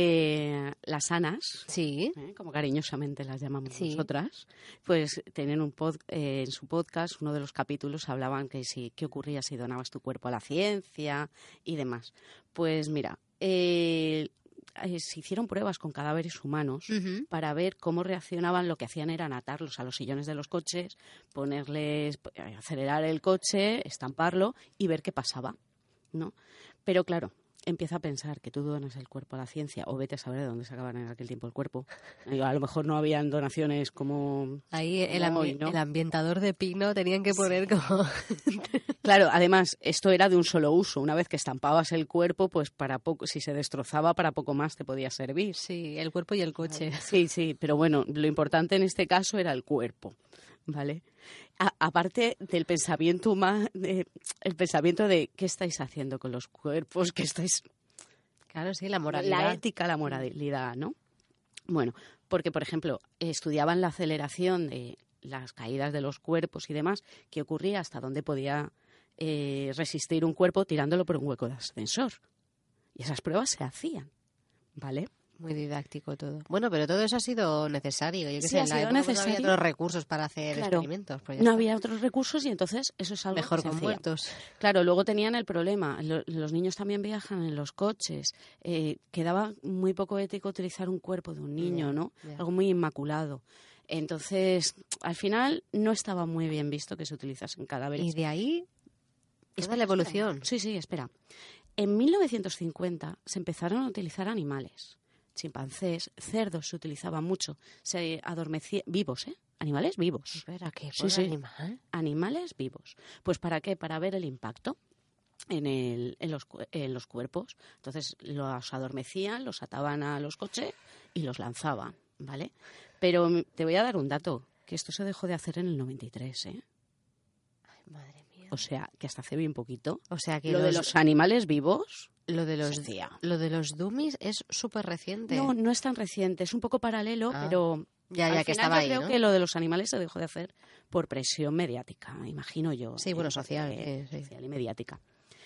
eh, las Anas, sí, ¿eh? como cariñosamente las llamamos sí. nosotras, pues tienen un pod, eh, en su podcast, uno de los capítulos hablaban que si qué ocurría si donabas tu cuerpo a la ciencia y demás. Pues mira, eh, eh, se hicieron pruebas con cadáveres humanos uh-huh. para ver cómo reaccionaban. Lo que hacían era atarlos a los sillones de los coches, ponerles, acelerar el coche, estamparlo y ver qué pasaba, ¿no? Pero claro, empieza a pensar que tú donas el cuerpo a la ciencia, o vete a saber de dónde sacaban en aquel tiempo el cuerpo. A lo mejor no habían donaciones como... Ahí el, ambi- hoy, ¿no? el ambientador de pino tenían que poner sí. como... Claro, además, esto era de un solo uso. Una vez que estampabas el cuerpo, pues para poco, si se destrozaba, para poco más te podía servir. Sí, el cuerpo y el coche. Sí, sí, pero bueno, lo importante en este caso era el cuerpo, ¿vale? A, aparte del pensamiento humano, de, el pensamiento de qué estáis haciendo con los cuerpos, qué estáis... Claro, sí, la moralidad. La ética, la moralidad, ¿no? Bueno, porque, por ejemplo, estudiaban la aceleración de las caídas de los cuerpos y demás, qué ocurría, hasta dónde podía eh, resistir un cuerpo tirándolo por un hueco de ascensor. Y esas pruebas se hacían, ¿vale? Muy didáctico todo. Bueno, pero todo eso ha sido necesario. Yo que sí, sé, ha en la sido época necesario. No había otros recursos para hacer claro, experimentos. Pues no está. había otros recursos y entonces eso es algo mejor que se con hacía. muertos. Claro, luego tenían el problema. Lo, los niños también viajan en los coches. Eh, quedaba muy poco ético utilizar un cuerpo de un niño, yeah, ¿no? Yeah. Algo muy inmaculado. Entonces, al final no estaba muy bien visto que se utilizasen cadáveres. Y de ahí es la evolución. Sí, sí, espera. En mil novecientos cincuenta se empezaron a utilizar animales. Chimpancés, cerdos se utilizaban mucho. Se adormecían vivos, ¿eh? Animales vivos. Espera, ¿qué? Sí, sí. Animal? Animales vivos. Pues ¿para qué? Para ver el impacto en, el, en, los, en los cuerpos. Entonces los adormecían, los ataban a los coches y los lanzaban, ¿vale? Pero te voy a dar un dato, que esto se dejó de hacer en el noventa y tres, ¿eh? Ay, madre mía. O sea, que hasta hace bien poquito. O sea, que lo los... de los animales vivos... Lo de los lo de los dummies es súper reciente. No, no es tan reciente, es un poco paralelo, ah, pero ya, ya al que final estaba yo ahí, creo ¿no? que lo de los animales se dejó de hacer por presión mediática, imagino yo. Sí, bueno, eh, social, eh, sí, social y mediática.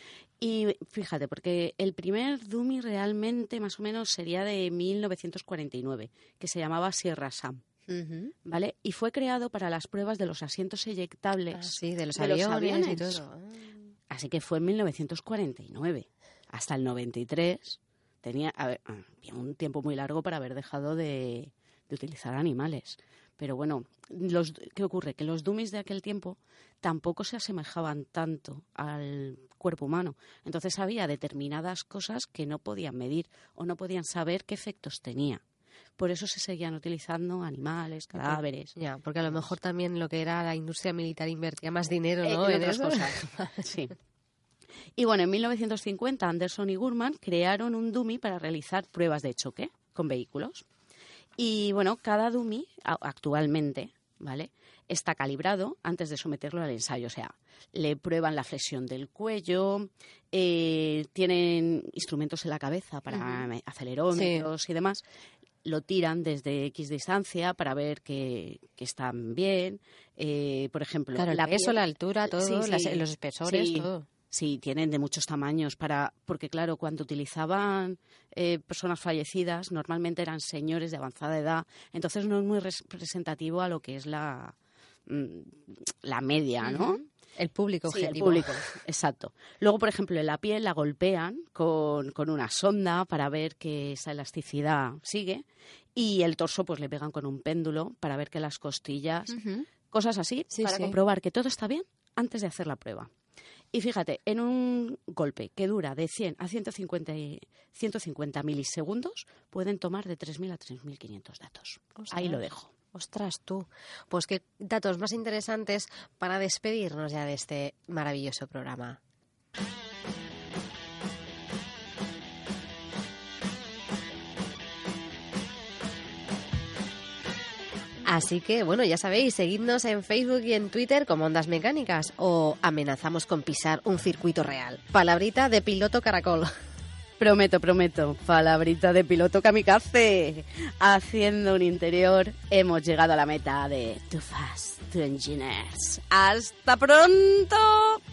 Y fíjate, porque el primer dummy realmente más o menos sería de mil novecientos cuarenta y nueve, que se llamaba Sierra Sam. Uh-huh. ¿Vale? Y fue creado para las pruebas de los asientos eyectables ah, sí, de los de aviones, los aviones y todo. Ah. Así que fue en mil novecientos cuarenta y nueve. Hasta el noventa y tres tenía a ver, un tiempo muy largo para haber dejado de, de utilizar animales. Pero bueno, los, ¿qué ocurre? Que los dummies de aquel tiempo tampoco se asemejaban tanto al cuerpo humano. Entonces había determinadas cosas que no podían medir o no podían saber qué efectos tenía. Por eso se seguían utilizando animales, cadáveres. Ya, porque a lo mejor también lo que era la industria militar invertía más dinero, ¿no? Eh, en en otras eso. cosas. Sí. Y bueno, en mil novecientos cincuenta Anderson y Gurman crearon un dummy para realizar pruebas de choque con vehículos. Y bueno, cada dummy actualmente, ¿vale?, está calibrado antes de someterlo al ensayo. O sea, le prueban la flexión del cuello, eh, tienen instrumentos en la cabeza para uh-huh. acelerómetros sí. y demás. Lo tiran desde X distancia para ver que, que están bien. Eh, por ejemplo, claro, el la peso, piel, la altura, todo, sí, sí, las, los espesores, sí. todo. Sí, tienen de muchos tamaños para porque claro, cuando utilizaban eh, personas fallecidas, normalmente eran señores de avanzada edad, entonces no es muy representativo a lo que es la la media, ¿no? Uh-huh. El público sí, objetivo. El público, exacto. Luego, por ejemplo, en la piel la golpean con, con una sonda para ver que esa elasticidad sigue y el torso pues le pegan con un péndulo para ver que las costillas, uh-huh. cosas así, sí, para sí. comprobar que todo está bien antes de hacer la prueba. Y fíjate, en un golpe que dura de cien a ciento cincuenta milisegundos, pueden tomar de tres mil a tres mil quinientos datos. O sea, ahí lo dejo. Ostras, tú. Pues qué datos más interesantes para despedirnos ya de este maravilloso programa. Así que, bueno, ya sabéis, seguidnos en Facebook y en Twitter como Ondas Mecánicas o amenazamos con pisar un circuito real. Palabrita de piloto caracol. Prometo, prometo, palabrita de piloto kamikaze. Haciendo un interior, hemos llegado a la meta de Too Fast, Two Engineers. ¡Hasta pronto!